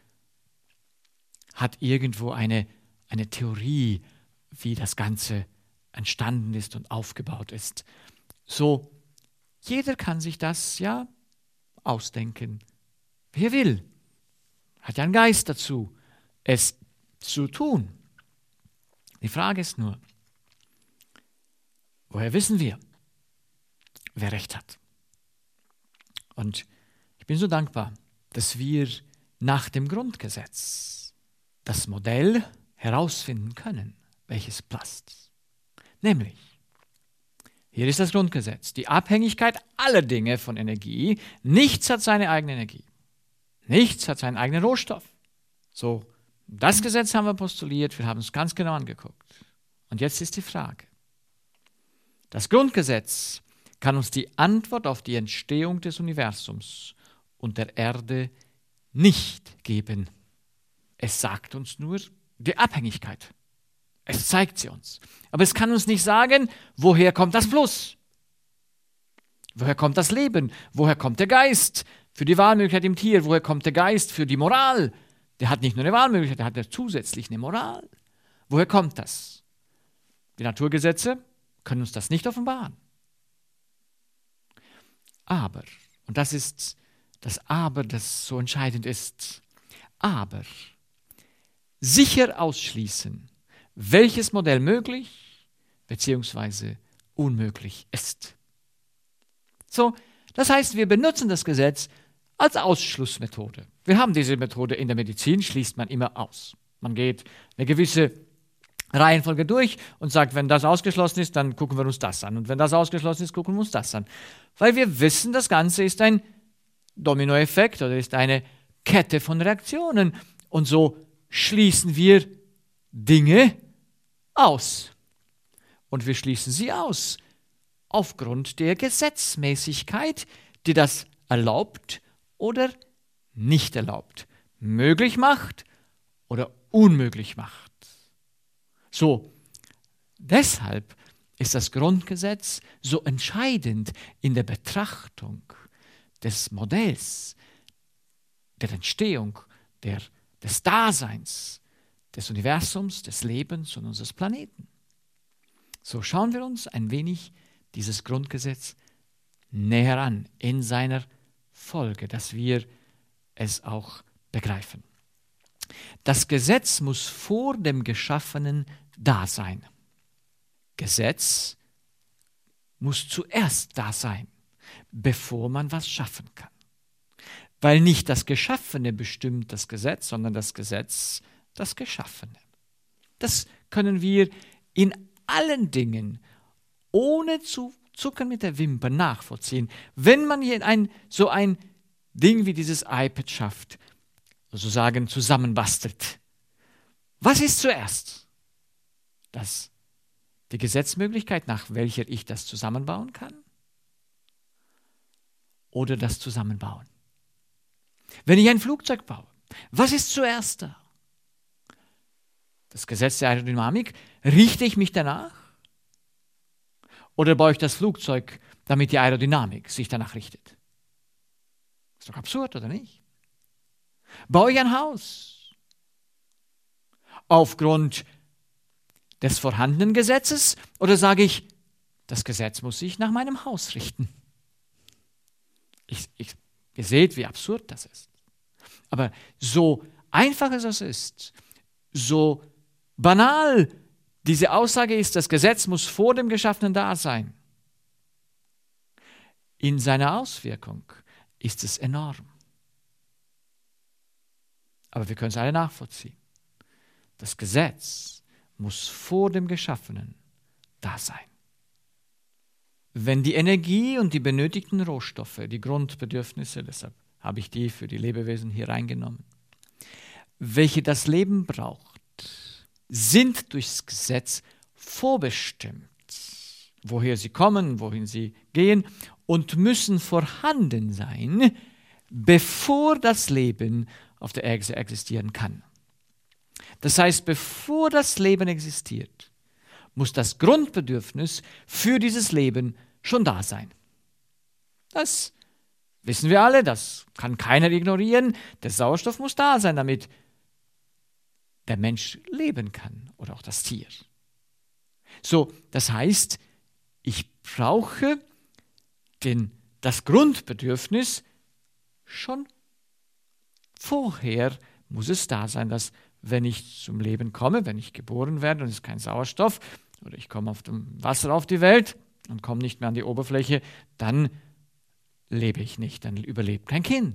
hat irgendwo eine Theorie, wie das Ganze entstanden ist und aufgebaut ist. So, jeder kann sich das ja ausdenken, wie er will. Hat ja einen Geist dazu, es zu tun. Die Frage ist nur, woher wissen wir, wer Recht hat? Und ich bin so dankbar, dass wir nach dem Grundgesetz das Modell herausfinden können, welches passt. Nämlich, hier ist das Grundgesetz, die Abhängigkeit aller Dinge von Energie. Nichts hat seine eigene Energie. Nichts hat seinen eigenen Rohstoff. So, das Gesetz haben wir postuliert, wir haben es ganz genau angeguckt. Und jetzt ist die Frage, das Grundgesetz kann uns die Antwort auf die Entstehung des Universums und der Erde nicht geben. Es sagt uns nur die Abhängigkeit. Es zeigt sie uns. Aber es kann uns nicht sagen, woher kommt das Plus? Woher kommt das Leben? Woher kommt der Geist für die Wahlmöglichkeit im Tier? Woher kommt der Geist für die Moral? Der hat nicht nur eine Wahlmöglichkeit, der hat ja zusätzlich eine Moral. Woher kommt das? Die Naturgesetze können uns das nicht offenbaren. Aber, und das ist das Aber, das so entscheidend ist, aber sicher ausschließen, welches Modell möglich bzw. unmöglich ist. So, das heißt, wir benutzen das Gesetz als Ausschlussmethode. Wir haben diese Methode in der Medizin, schließt man immer aus. Man geht eine gewisse Reihenfolge durch und sagt, wenn das ausgeschlossen ist, dann gucken wir uns das an. Und wenn das ausgeschlossen ist, gucken wir uns das an. Weil wir wissen, das Ganze ist ein Dominoeffekt oder ist eine Kette von Reaktionen. Und so schließen wir Dinge aus. Und wir schließen sie aus aufgrund der Gesetzmäßigkeit, die das erlaubt oder nicht erlaubt, möglich macht oder unmöglich macht. So, deshalb ist das Grundgesetz so entscheidend in der Betrachtung des Modells, der Entstehung, des Daseins, des Universums, des Lebens und unseres Planeten. So schauen wir uns ein wenig dieses Grundgesetz näher an in seiner Folge, dass wir es auch begreifen. Das Gesetz muss vor dem Geschaffenen da sein. Gesetz muss zuerst da sein, bevor man was schaffen kann. Weil nicht das Geschaffene bestimmt das Gesetz, sondern das Gesetz das Geschaffene. Das können wir in allen Dingen ohne zu zucken mit der Wimper nachvollziehen. Wenn man hier so ein Ding wie dieses iPad schafft, sozusagen zusammenbastelt. Was ist zuerst? Die Gesetzmöglichkeit, nach welcher ich das zusammenbauen kann? Oder das Zusammenbauen? Wenn ich ein Flugzeug baue, was ist zuerst da? Das Gesetz der Aerodynamik, richte ich mich danach? Oder baue ich das Flugzeug, damit die Aerodynamik sich danach richtet? Ist doch absurd, oder nicht? Baue ich ein Haus aufgrund des vorhandenen Gesetzes oder sage ich, das Gesetz muss sich nach meinem Haus richten? Ihr seht, wie absurd das ist. Aber so einfach es ist, so banal diese Aussage ist, das Gesetz muss vor dem Geschaffenen da sein. In seiner Auswirkung ist es enorm. Aber wir können es alle nachvollziehen. Das Gesetz muss vor dem Geschaffenen da sein. Wenn die Energie und die benötigten Rohstoffe, die Grundbedürfnisse, deshalb habe ich die für die Lebewesen hier reingenommen, welche das Leben braucht, sind durchs Gesetz vorbestimmt, woher sie kommen, wohin sie gehen und müssen vorhanden sein, bevor das Leben auf der Erde existieren kann. Das heißt, bevor das Leben existiert, muss das Grundbedürfnis für dieses Leben schon da sein. Das wissen wir alle, das kann keiner ignorieren. Der Sauerstoff muss da sein, damit der Mensch leben kann oder auch das Tier. So, das heißt, ich brauche das Grundbedürfnis schon vorher muss es da sein, dass wenn ich zum Leben komme, wenn ich geboren werde und es ist kein Sauerstoff oder ich komme auf dem Wasser auf die Welt und komme nicht mehr an die Oberfläche, dann lebe ich nicht, dann überlebt kein Kind.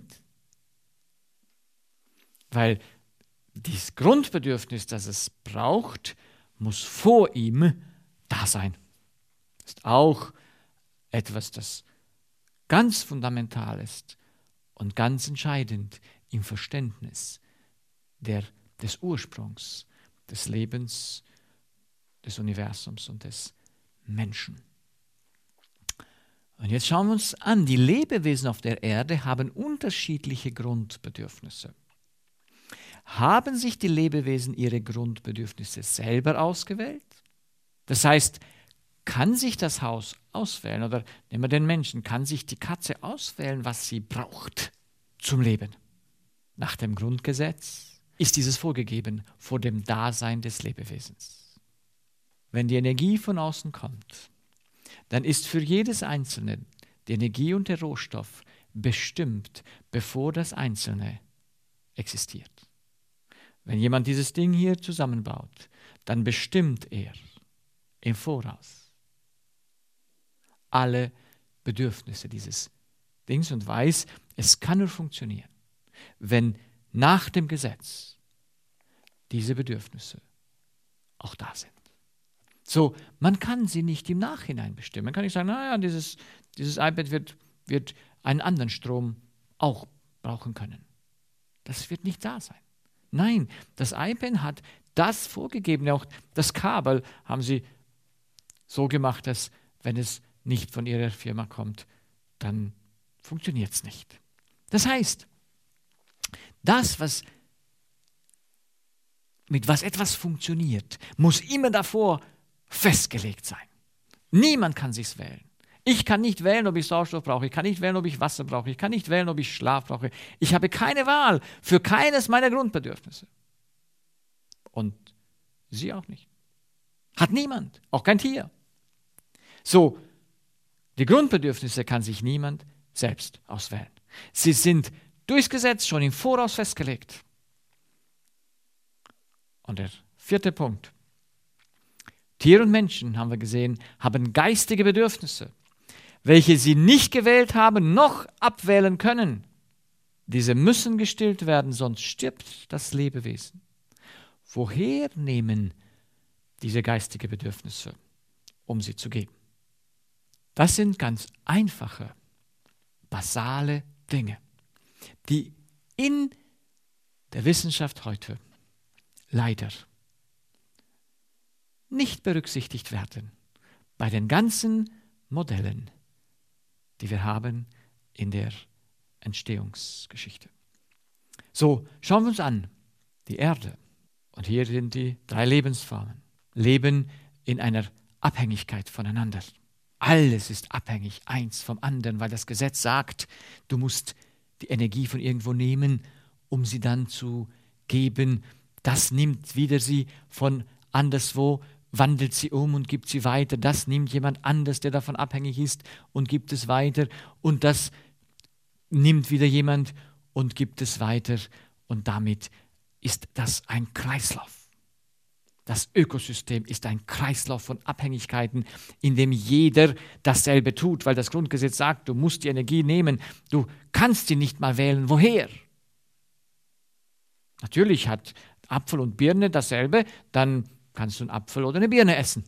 Weil dieses Grundbedürfnis, das es braucht, muss vor ihm da sein. Das ist auch etwas, das ganz fundamental ist und ganz entscheidend im Verständnis des Ursprungs, des Lebens, des Universums und des Menschen. Und jetzt schauen wir uns an, die Lebewesen auf der Erde haben unterschiedliche Grundbedürfnisse. Haben sich die Lebewesen ihre Grundbedürfnisse selber ausgewählt? Das heißt, kann sich das Haus auswählen, oder nehmen wir den Menschen, kann sich die Katze auswählen, was sie braucht zum Leben? Nach dem Grundgesetz ist dieses vorgegeben vor dem Dasein des Lebewesens. Wenn die Energie von außen kommt, dann ist für jedes Einzelne die Energie und der Rohstoff bestimmt, bevor das Einzelne existiert. Wenn jemand dieses Ding hier zusammenbaut, dann bestimmt er im Voraus alle Bedürfnisse dieses Dings und weiß, es kann nur funktionieren, wenn nach dem Gesetz diese Bedürfnisse auch da sind. So, man kann sie nicht im Nachhinein bestimmen. Man kann nicht sagen, naja, dieses iPad wird einen anderen Strom auch brauchen können. Das wird nicht da sein. Nein, das iPad hat das vorgegeben. Auch das Kabel haben sie so gemacht, dass wenn es nicht von ihrer Firma kommt, dann funktioniert es nicht. Das heißt, mit was etwas funktioniert, muss immer davor festgelegt sein. Niemand kann sich's wählen. Ich kann nicht wählen, ob ich Sauerstoff brauche. Ich kann nicht wählen, ob ich Wasser brauche. Ich kann nicht wählen, ob ich Schlaf brauche. Ich habe keine Wahl für keines meiner Grundbedürfnisse. Und Sie auch nicht. Hat niemand, auch kein Tier. So, die Grundbedürfnisse kann sich niemand selbst auswählen. Sie sind durchs Gesetz schon im Voraus festgelegt. Und der 4. Punkt. Tiere und Menschen, haben wir gesehen, haben geistige Bedürfnisse, welche sie nicht gewählt haben, noch abwählen können. Diese müssen gestillt werden, sonst stirbt das Lebewesen. Woher nehmen diese geistigen Bedürfnisse, um sie zu geben? Das sind ganz einfache, basale Dinge, die in der Wissenschaft heute leider nicht berücksichtigt werden bei den ganzen Modellen, die wir haben in der Entstehungsgeschichte. So, schauen wir uns an, die Erde, und hier sind die 3 Lebensformen, leben in einer Abhängigkeit voneinander. Alles ist abhängig, eins vom anderen, weil das Gesetz sagt, du musst die Energie von irgendwo nehmen, um sie dann zu geben. Das nimmt wieder sie von anderswo, wandelt sie um und gibt sie weiter. Das nimmt jemand anders, der davon abhängig ist, und gibt es weiter. Und das nimmt wieder jemand und gibt es weiter. Und damit ist das ein Kreislauf. Das Ökosystem ist ein Kreislauf von Abhängigkeiten, in dem jeder dasselbe tut, weil das Grundgesetz sagt, du musst die Energie nehmen. Du kannst sie nicht mal wählen. Woher? Natürlich hat Apfel und Birne dasselbe, dann kannst du einen Apfel oder eine Birne essen.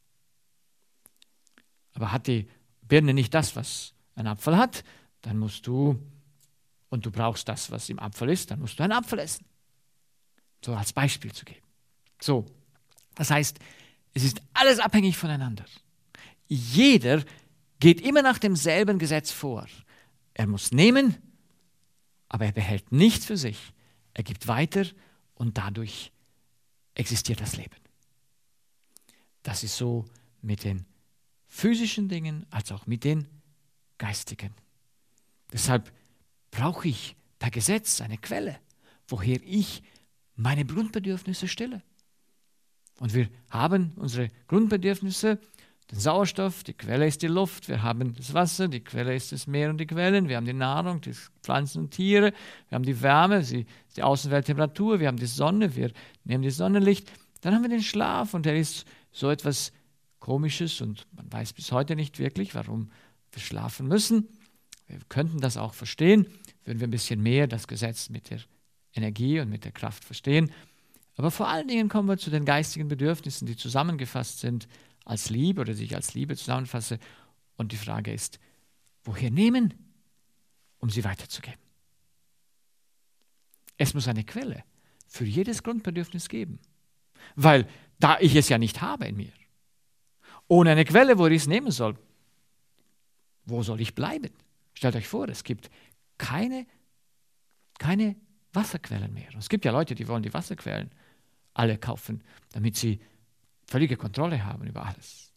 Aber hat die Birne nicht das, was ein Apfel hat, dann musst du, und du brauchst das, was im Apfel ist, dann musst du einen Apfel essen. So als Beispiel zu geben. So, das heißt, es ist alles abhängig voneinander. Jeder geht immer nach demselben Gesetz vor. Er muss nehmen, aber er behält nichts für sich. Er gibt weiter und dadurch existiert das Leben. Das ist so mit den physischen Dingen als auch mit den geistigen. Deshalb brauche ich per Gesetz eine Quelle, woher ich meine Grundbedürfnisse stille. Und wir haben unsere Grundbedürfnisse den Sauerstoff, die Quelle ist die Luft, wir haben das Wasser, die Quelle ist das Meer und die Quellen, wir haben die Nahrung, die Pflanzen und Tiere, wir haben die Wärme, die Außenwelttemperatur, wir haben die Sonne, wir nehmen das Sonnenlicht, dann haben wir den Schlaf und der ist so etwas Komisches und man weiß bis heute nicht wirklich, warum wir schlafen müssen. Wir könnten das auch verstehen, würden wir ein bisschen mehr das Gesetz mit der Energie und mit der Kraft verstehen. Aber vor allen Dingen kommen wir zu den geistigen Bedürfnissen, die zusammengefasst sind als Liebe oder sich als Liebe zusammenfasse. Und die Frage ist, woher nehmen, um sie weiterzugeben? Es muss eine Quelle für jedes Grundbedürfnis geben, weil da ich es ja nicht habe in mir. Ohne eine Quelle, wo ich es nehmen soll, wo soll ich bleiben? Stellt euch vor, es gibt keine Wasserquellen mehr. Und es gibt ja Leute, die wollen die Wasserquellen alle kaufen, damit sie völlige Kontrolle haben über alles.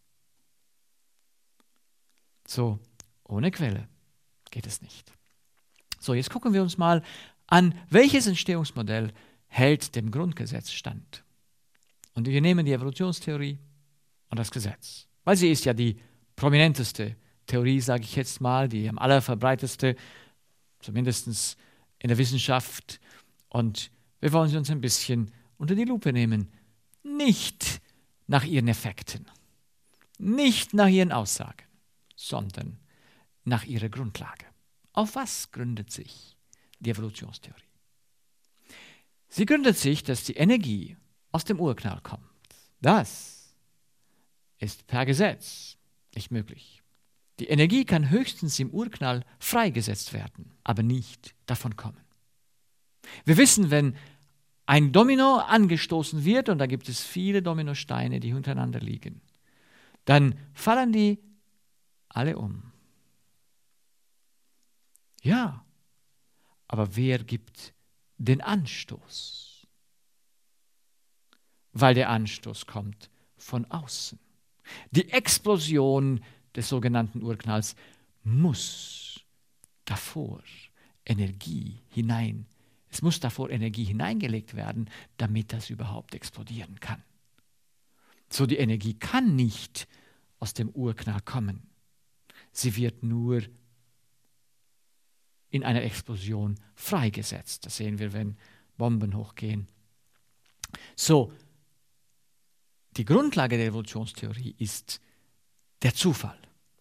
So, ohne Quelle geht es nicht. So, jetzt gucken wir uns mal an, welches Entstehungsmodell hält dem Grundgesetz stand. Und wir nehmen die Evolutionstheorie und das Gesetz. Weil sie ist ja die prominenteste Theorie, sage ich jetzt mal, die am allerverbreiteste, zumindest in der Wissenschaft. Und wir wollen sie uns ein bisschen unter die Lupe nehmen. Nicht nach ihren Effekten, nicht nach ihren Aussagen, sondern nach ihrer Grundlage. Auf was gründet sich die Evolutionstheorie? Sie gründet sich, dass die Energie aus dem Urknall kommt. Das ist per Gesetz nicht möglich. Die Energie kann höchstens im Urknall freigesetzt werden, aber nicht davon kommen. Wir wissen, wenn ein Domino angestoßen wird, und da gibt es viele Dominosteine, die hintereinander liegen, dann fallen die alle um. Ja, aber wer gibt den Anstoß? Weil der Anstoß kommt von außen. Die Explosion des sogenannten Urknalls muss davor Energie hineingelegt werden, damit das überhaupt explodieren kann. So, die Energie kann nicht aus dem Urknall kommen. Sie wird nur in einer Explosion freigesetzt. Das sehen wir, wenn Bomben hochgehen. So, die Grundlage der Evolutionstheorie ist der Zufall.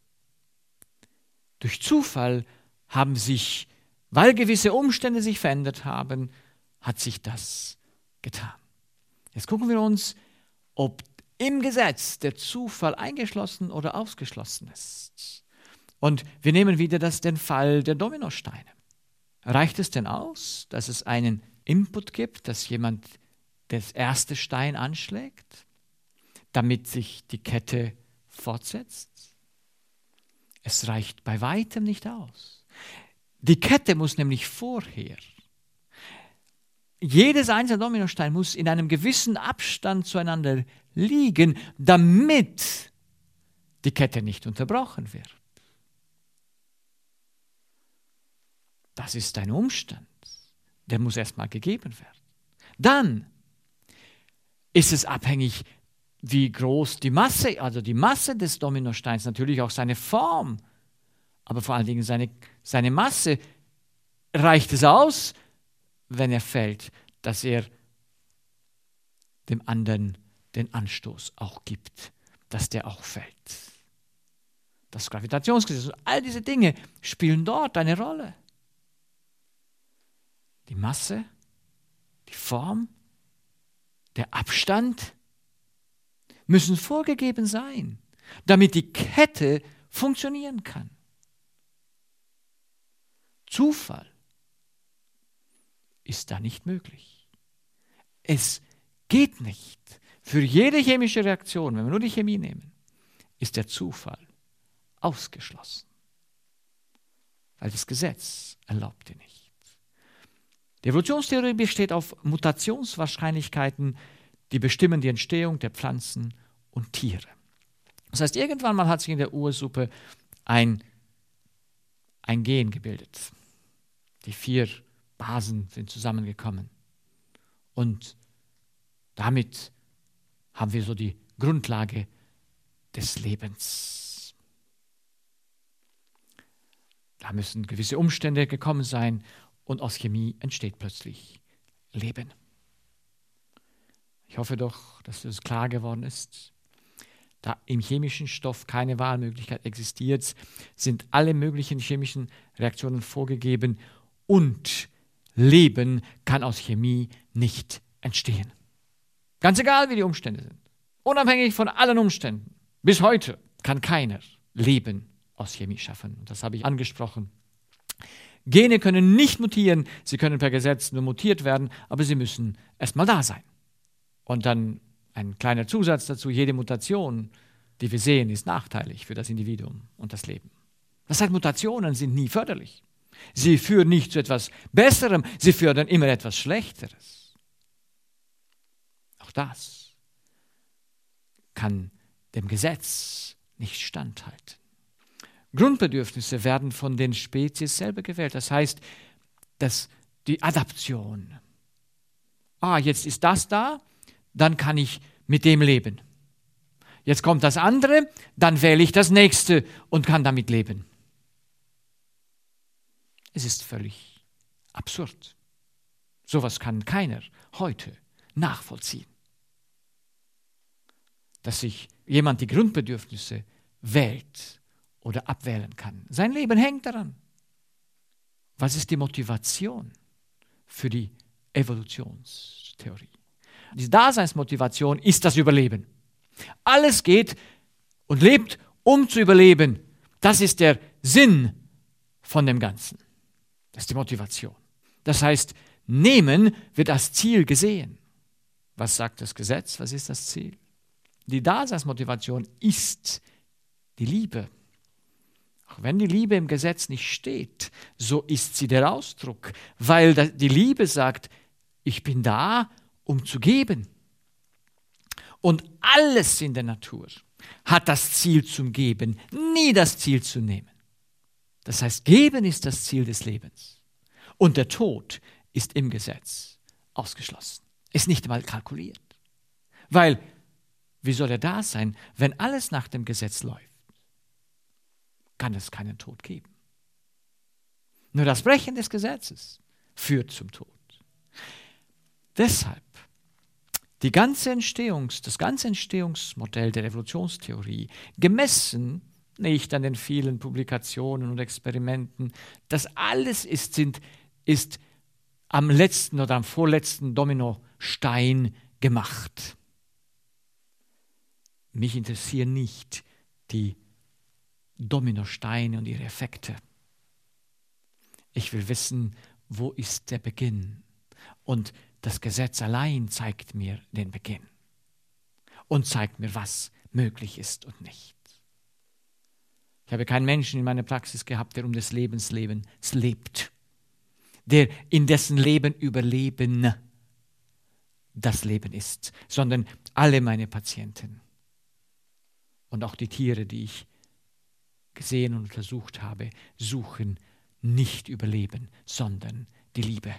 Durch Zufall haben sich, weil gewisse Umstände sich verändert haben, hat sich das getan. Jetzt gucken wir uns, ob im Gesetz der Zufall eingeschlossen oder ausgeschlossen ist. Und wir nehmen wieder den Fall der Dominosteine. Reicht es denn aus, dass es einen Input gibt, dass jemand das erste Stein anschlägt, damit sich die Kette fortsetzt? Es reicht bei weitem nicht aus. Die Kette muss nämlich vorher, jedes einzelne Dominostein muss in einem gewissen Abstand zueinander liegen, damit die Kette nicht unterbrochen wird. Das ist ein Umstand, der muss erstmal gegeben werden. Dann ist es abhängig, wie groß die Masse, also die Masse des Dominosteins, natürlich auch seine Form, aber vor allen Dingen seine Masse. Reicht es aus, wenn er fällt, dass er dem anderen den Anstoß auch gibt, dass der auch fällt? Das Gravitationsgesetz, all diese Dinge spielen dort eine Rolle. Die Masse, die Form, der Abstand müssen vorgegeben sein, damit die Kette funktionieren kann. Zufall ist da nicht möglich. Es geht nicht. Für jede chemische Reaktion, wenn wir nur die Chemie nehmen, ist der Zufall ausgeschlossen, weil das Gesetz erlaubt ihn nicht. Die Evolutionstheorie besteht auf Mutationswahrscheinlichkeiten, die bestimmen die Entstehung der Pflanzen und Tiere. Das heißt, irgendwann mal hat sich in der Ursuppe ein Gen gebildet. Die 4 Basen sind zusammengekommen. Und damit haben wir so die Grundlage des Lebens. Da müssen gewisse Umstände gekommen sein und aus Chemie entsteht plötzlich Leben. Ich hoffe doch, dass das klar geworden ist. Da im chemischen Stoff keine Wahlmöglichkeit existiert, sind alle möglichen chemischen Reaktionen vorgegeben und Leben kann aus Chemie nicht entstehen. Ganz egal, wie die Umstände sind. Unabhängig von allen Umständen. Bis heute kann keiner Leben aus Chemie schaffen. Und das habe ich angesprochen. Gene können nicht mutieren, sie können per Gesetz nur mutiert werden, aber sie müssen erstmal da sein. Und dann ein kleiner Zusatz dazu, jede Mutation, die wir sehen, ist nachteilig für das Individuum und das Leben. Das heißt, Mutationen sind nie förderlich. Sie führen nicht zu etwas Besserem, sie fördern immer etwas Schlechteres. Auch das kann dem Gesetz nicht standhalten. Grundbedürfnisse werden von den Spezies selber gewählt. Das heißt, dass die Adaption. Jetzt ist das da, dann kann ich mit dem leben. Jetzt kommt das andere, dann wähle ich das nächste und kann damit leben. Es ist völlig absurd. Sowas kann keiner heute nachvollziehen. Dass sich jemand die Grundbedürfnisse wählt oder abwählen kann. Sein Leben hängt daran. Was ist die Motivation für die Evolutionstheorie? Die Daseinsmotivation ist das Überleben. Alles geht und lebt, um zu überleben. Das ist der Sinn von dem Ganzen. Das ist die Motivation. Das heißt, nehmen wird als Ziel gesehen. Was sagt das Gesetz? Was ist das Ziel? Die Daseinsmotivation ist die Liebe. Auch wenn die Liebe im Gesetz nicht steht, so ist sie der Ausdruck, weil die Liebe sagt, ich bin da, um zu geben. Und alles in der Natur hat das Ziel zum Geben, nie das Ziel zu nehmen. Das heißt, Geben ist das Ziel des Lebens. Und der Tod ist im Gesetz ausgeschlossen. Ist nicht einmal kalkuliert. Weil, wie soll er da sein, wenn alles nach dem Gesetz läuft? Kann es keinen Tod geben. Nur das Brechen des Gesetzes führt zum Tod. Deshalb, das ganze Entstehungsmodell der Evolutionstheorie, gemessen nicht an den vielen Publikationen und Experimenten, das alles ist am letzten oder am vorletzten Dominostein gemacht. Mich interessieren nicht die Dominosteine und ihre Effekte. Ich will wissen, wo ist der Beginn? Und das Gesetz allein zeigt mir den Beginn und zeigt mir, was möglich ist und nicht. Ich habe keinen Menschen in meiner Praxis gehabt, der um des Lebens lebt, der in dessen Leben Überleben das Leben ist, sondern alle meine Patienten und auch die Tiere, die ich gesehen und untersucht habe, suchen nicht Überleben, sondern die Liebe.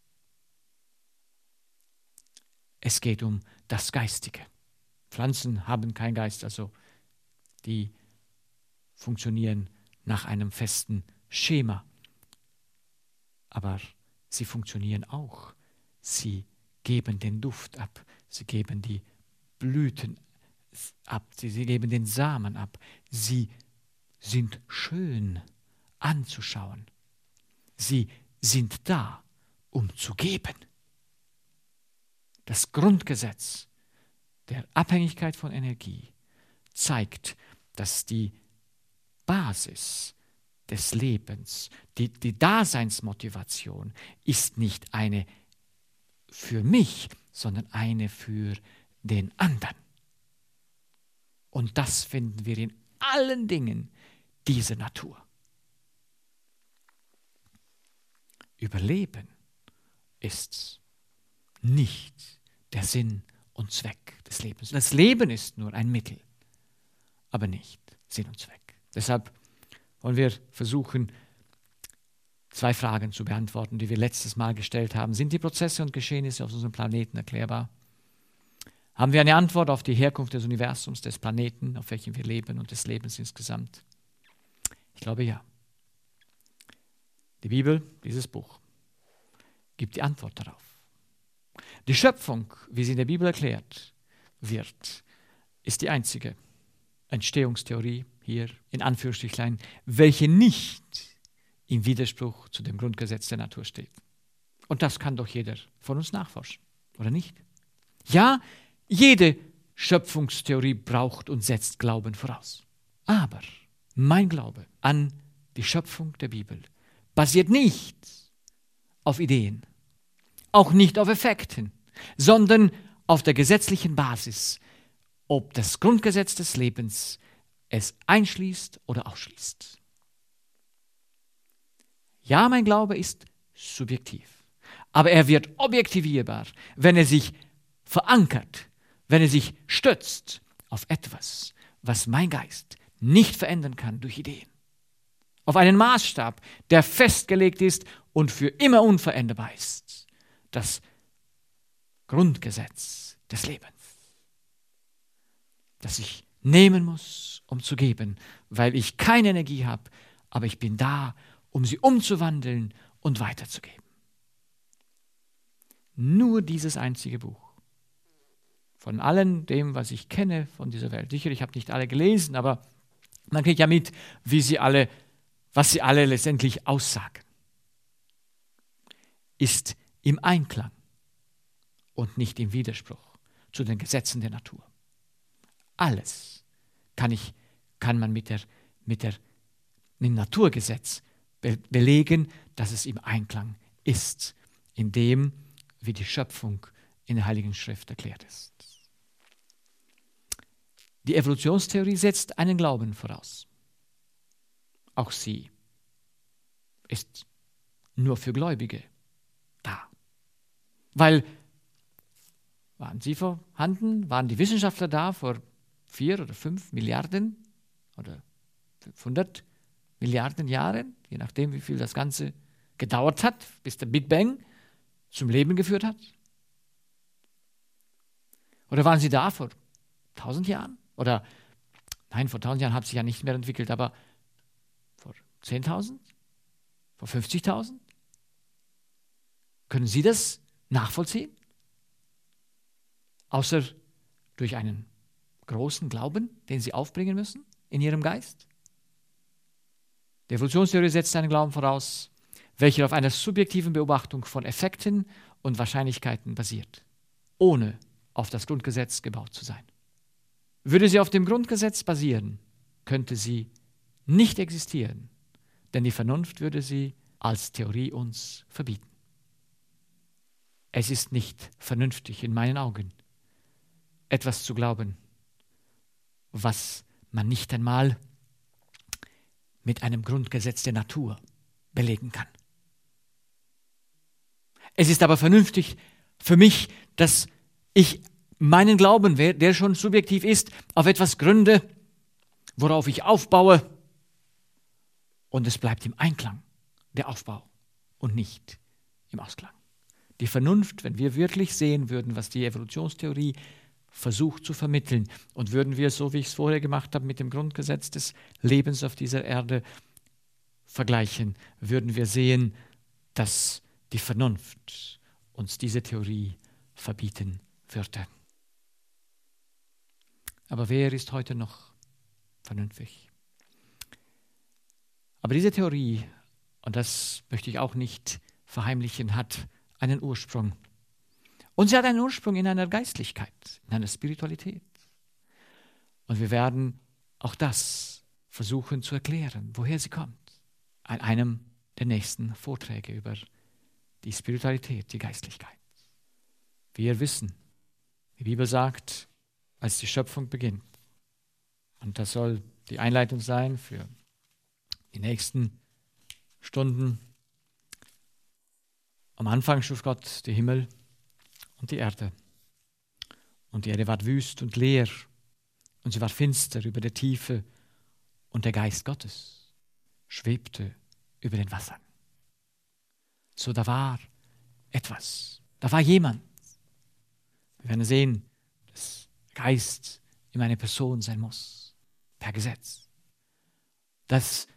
Es geht um das Geistige. Pflanzen haben keinen Geist, also die funktionieren nach einem festen Schema. Aber sie funktionieren auch. Sie geben den Duft ab, sie geben die Blüten ab, sie geben den Samen ab. Sie sind schön anzuschauen. Sie sind da, um zu geben. Das Grundgesetz der Abhängigkeit von Energie zeigt, dass die Basis des Lebens, die Daseinsmotivation ist nicht eine für mich, sondern eine für den anderen. Und das finden wir in allen Dingen dieser Natur. Überleben ist nicht der Sinn und Zweck des Lebens. Das Leben ist nur ein Mittel, aber nicht Sinn und Zweck. Deshalb wollen wir versuchen, 2 Fragen zu beantworten, die wir letztes Mal gestellt haben. Sind die Prozesse und Geschehnisse auf unserem Planeten erklärbar? Haben wir eine Antwort auf die Herkunft des Universums, des Planeten, auf welchem wir leben und des Lebens insgesamt? Ich glaube ja. Die Bibel, dieses Buch, gibt die Antwort darauf. Die Schöpfung, wie sie in der Bibel erklärt wird, ist die einzige Entstehungstheorie, hier in Anführungsstrichlein, welche nicht im Widerspruch zu dem Grundgesetz der Natur steht. Und das kann doch jeder von uns nachforschen, oder nicht? Ja, jede Schöpfungstheorie braucht und setzt Glauben voraus. Aber mein Glaube an die Schöpfung der Bibel basiert nicht auf Ideen, auch nicht auf Effekten, sondern auf der gesetzlichen Basis, ob das Grundgesetz des Lebens es einschließt oder ausschließt. Ja, mein Glaube ist subjektiv, aber er wird objektivierbar, wenn er sich verankert, wenn er sich stützt auf etwas, was mein Geist nicht verändern kann durch Ideen. Auf einen Maßstab, der festgelegt ist und für immer unveränderbar ist. Das Grundgesetz des Lebens, das ich nehmen muss, um zu geben, weil ich keine Energie habe, aber ich bin da, um sie umzuwandeln und weiterzugeben. Nur dieses einzige Buch. Von allem dem, was ich kenne von dieser Welt. Sicher, ich habe nicht alle gelesen, aber man kriegt ja mit, was sie alle letztendlich aussagen. Ist im Einklang und nicht im Widerspruch zu den Gesetzen der Natur. Alles kann man mit dem Naturgesetz belegen, dass es im Einklang ist, in dem, wie die Schöpfung in der Heiligen Schrift erklärt ist. Die Evolutionstheorie setzt einen Glauben voraus. Auch sie ist nur für Gläubige da. Weil, waren sie vorhanden, waren die Wissenschaftler da vor 4 oder 5 Milliarden oder 500 Milliarden Jahren, je nachdem, wie viel das Ganze gedauert hat, bis der Big Bang zum Leben geführt hat? Oder waren sie da vor 1000 Jahren? Oder, nein, vor 1000 Jahren hat sich ja nicht mehr entwickelt, aber vor 10.000? Vor 50.000? Können Sie das nachvollziehen? Außer durch einen großen Glauben, den Sie aufbringen müssen in Ihrem Geist? Die Evolutionstheorie setzt einen Glauben voraus, welcher auf einer subjektiven Beobachtung von Effekten und Wahrscheinlichkeiten basiert, ohne auf das Grundgesetz gebaut zu sein. Würde sie auf dem Grundgesetz basieren, könnte sie nicht existieren, denn die Vernunft würde sie als Theorie uns verbieten. Es ist nicht vernünftig in meinen Augen, etwas zu glauben, was man nicht einmal mit einem Grundgesetz der Natur belegen kann. Es ist aber vernünftig für mich, dass ich meinen Glauben, der schon subjektiv ist, auf etwas gründe, worauf ich aufbaue, und es bleibt im Einklang, der Aufbau, und nicht im Ausklang. Die Vernunft, wenn wir wirklich sehen würden, was die Evolutionstheorie versucht zu vermitteln, und würden wir, so wie ich es vorher gemacht habe, mit dem Grundgesetz des Lebens auf dieser Erde vergleichen, würden wir sehen, dass die Vernunft uns diese Theorie verbieten würde. Aber wer ist heute noch vernünftig? Aber diese Theorie, und das möchte ich auch nicht verheimlichen, hat einen Ursprung. Und sie hat einen Ursprung in einer Geistlichkeit, in einer Spiritualität. Und wir werden auch das versuchen zu erklären, woher sie kommt, an einem der nächsten Vorträge über die Spiritualität, die Geistlichkeit. Wir wissen, die Bibel sagt, als die Schöpfung beginnt, und das soll die Einleitung sein für die nächsten Stunden. Am Anfang schuf Gott die Himmel und die Erde. Und die Erde ward wüst und leer, und sie war finster über der Tiefe, und der Geist Gottes schwebte über den Wassern. So, da war etwas, da war jemand. Wir werden sehen, dass Geist in meine Person sein muss, per Gesetz. Dass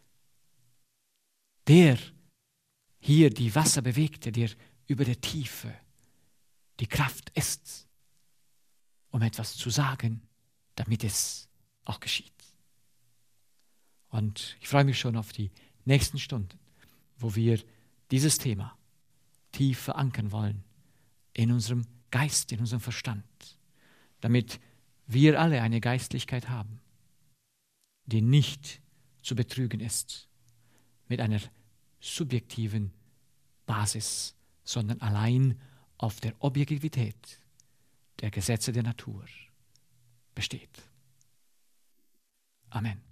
der hier die Wasser bewegte, der über der Tiefe die Kraft ist, um etwas zu sagen, damit es auch geschieht. Und ich freue mich schon auf die nächsten Stunden, wo wir dieses Thema tief verankern wollen in unserem Geist, in unserem Verstand, damit wir alle eine Geistlichkeit haben, die nicht zu betrügen ist mit einer subjektiven Basis, sondern allein auf der Objektivität der Gesetze der Natur besteht. Amen.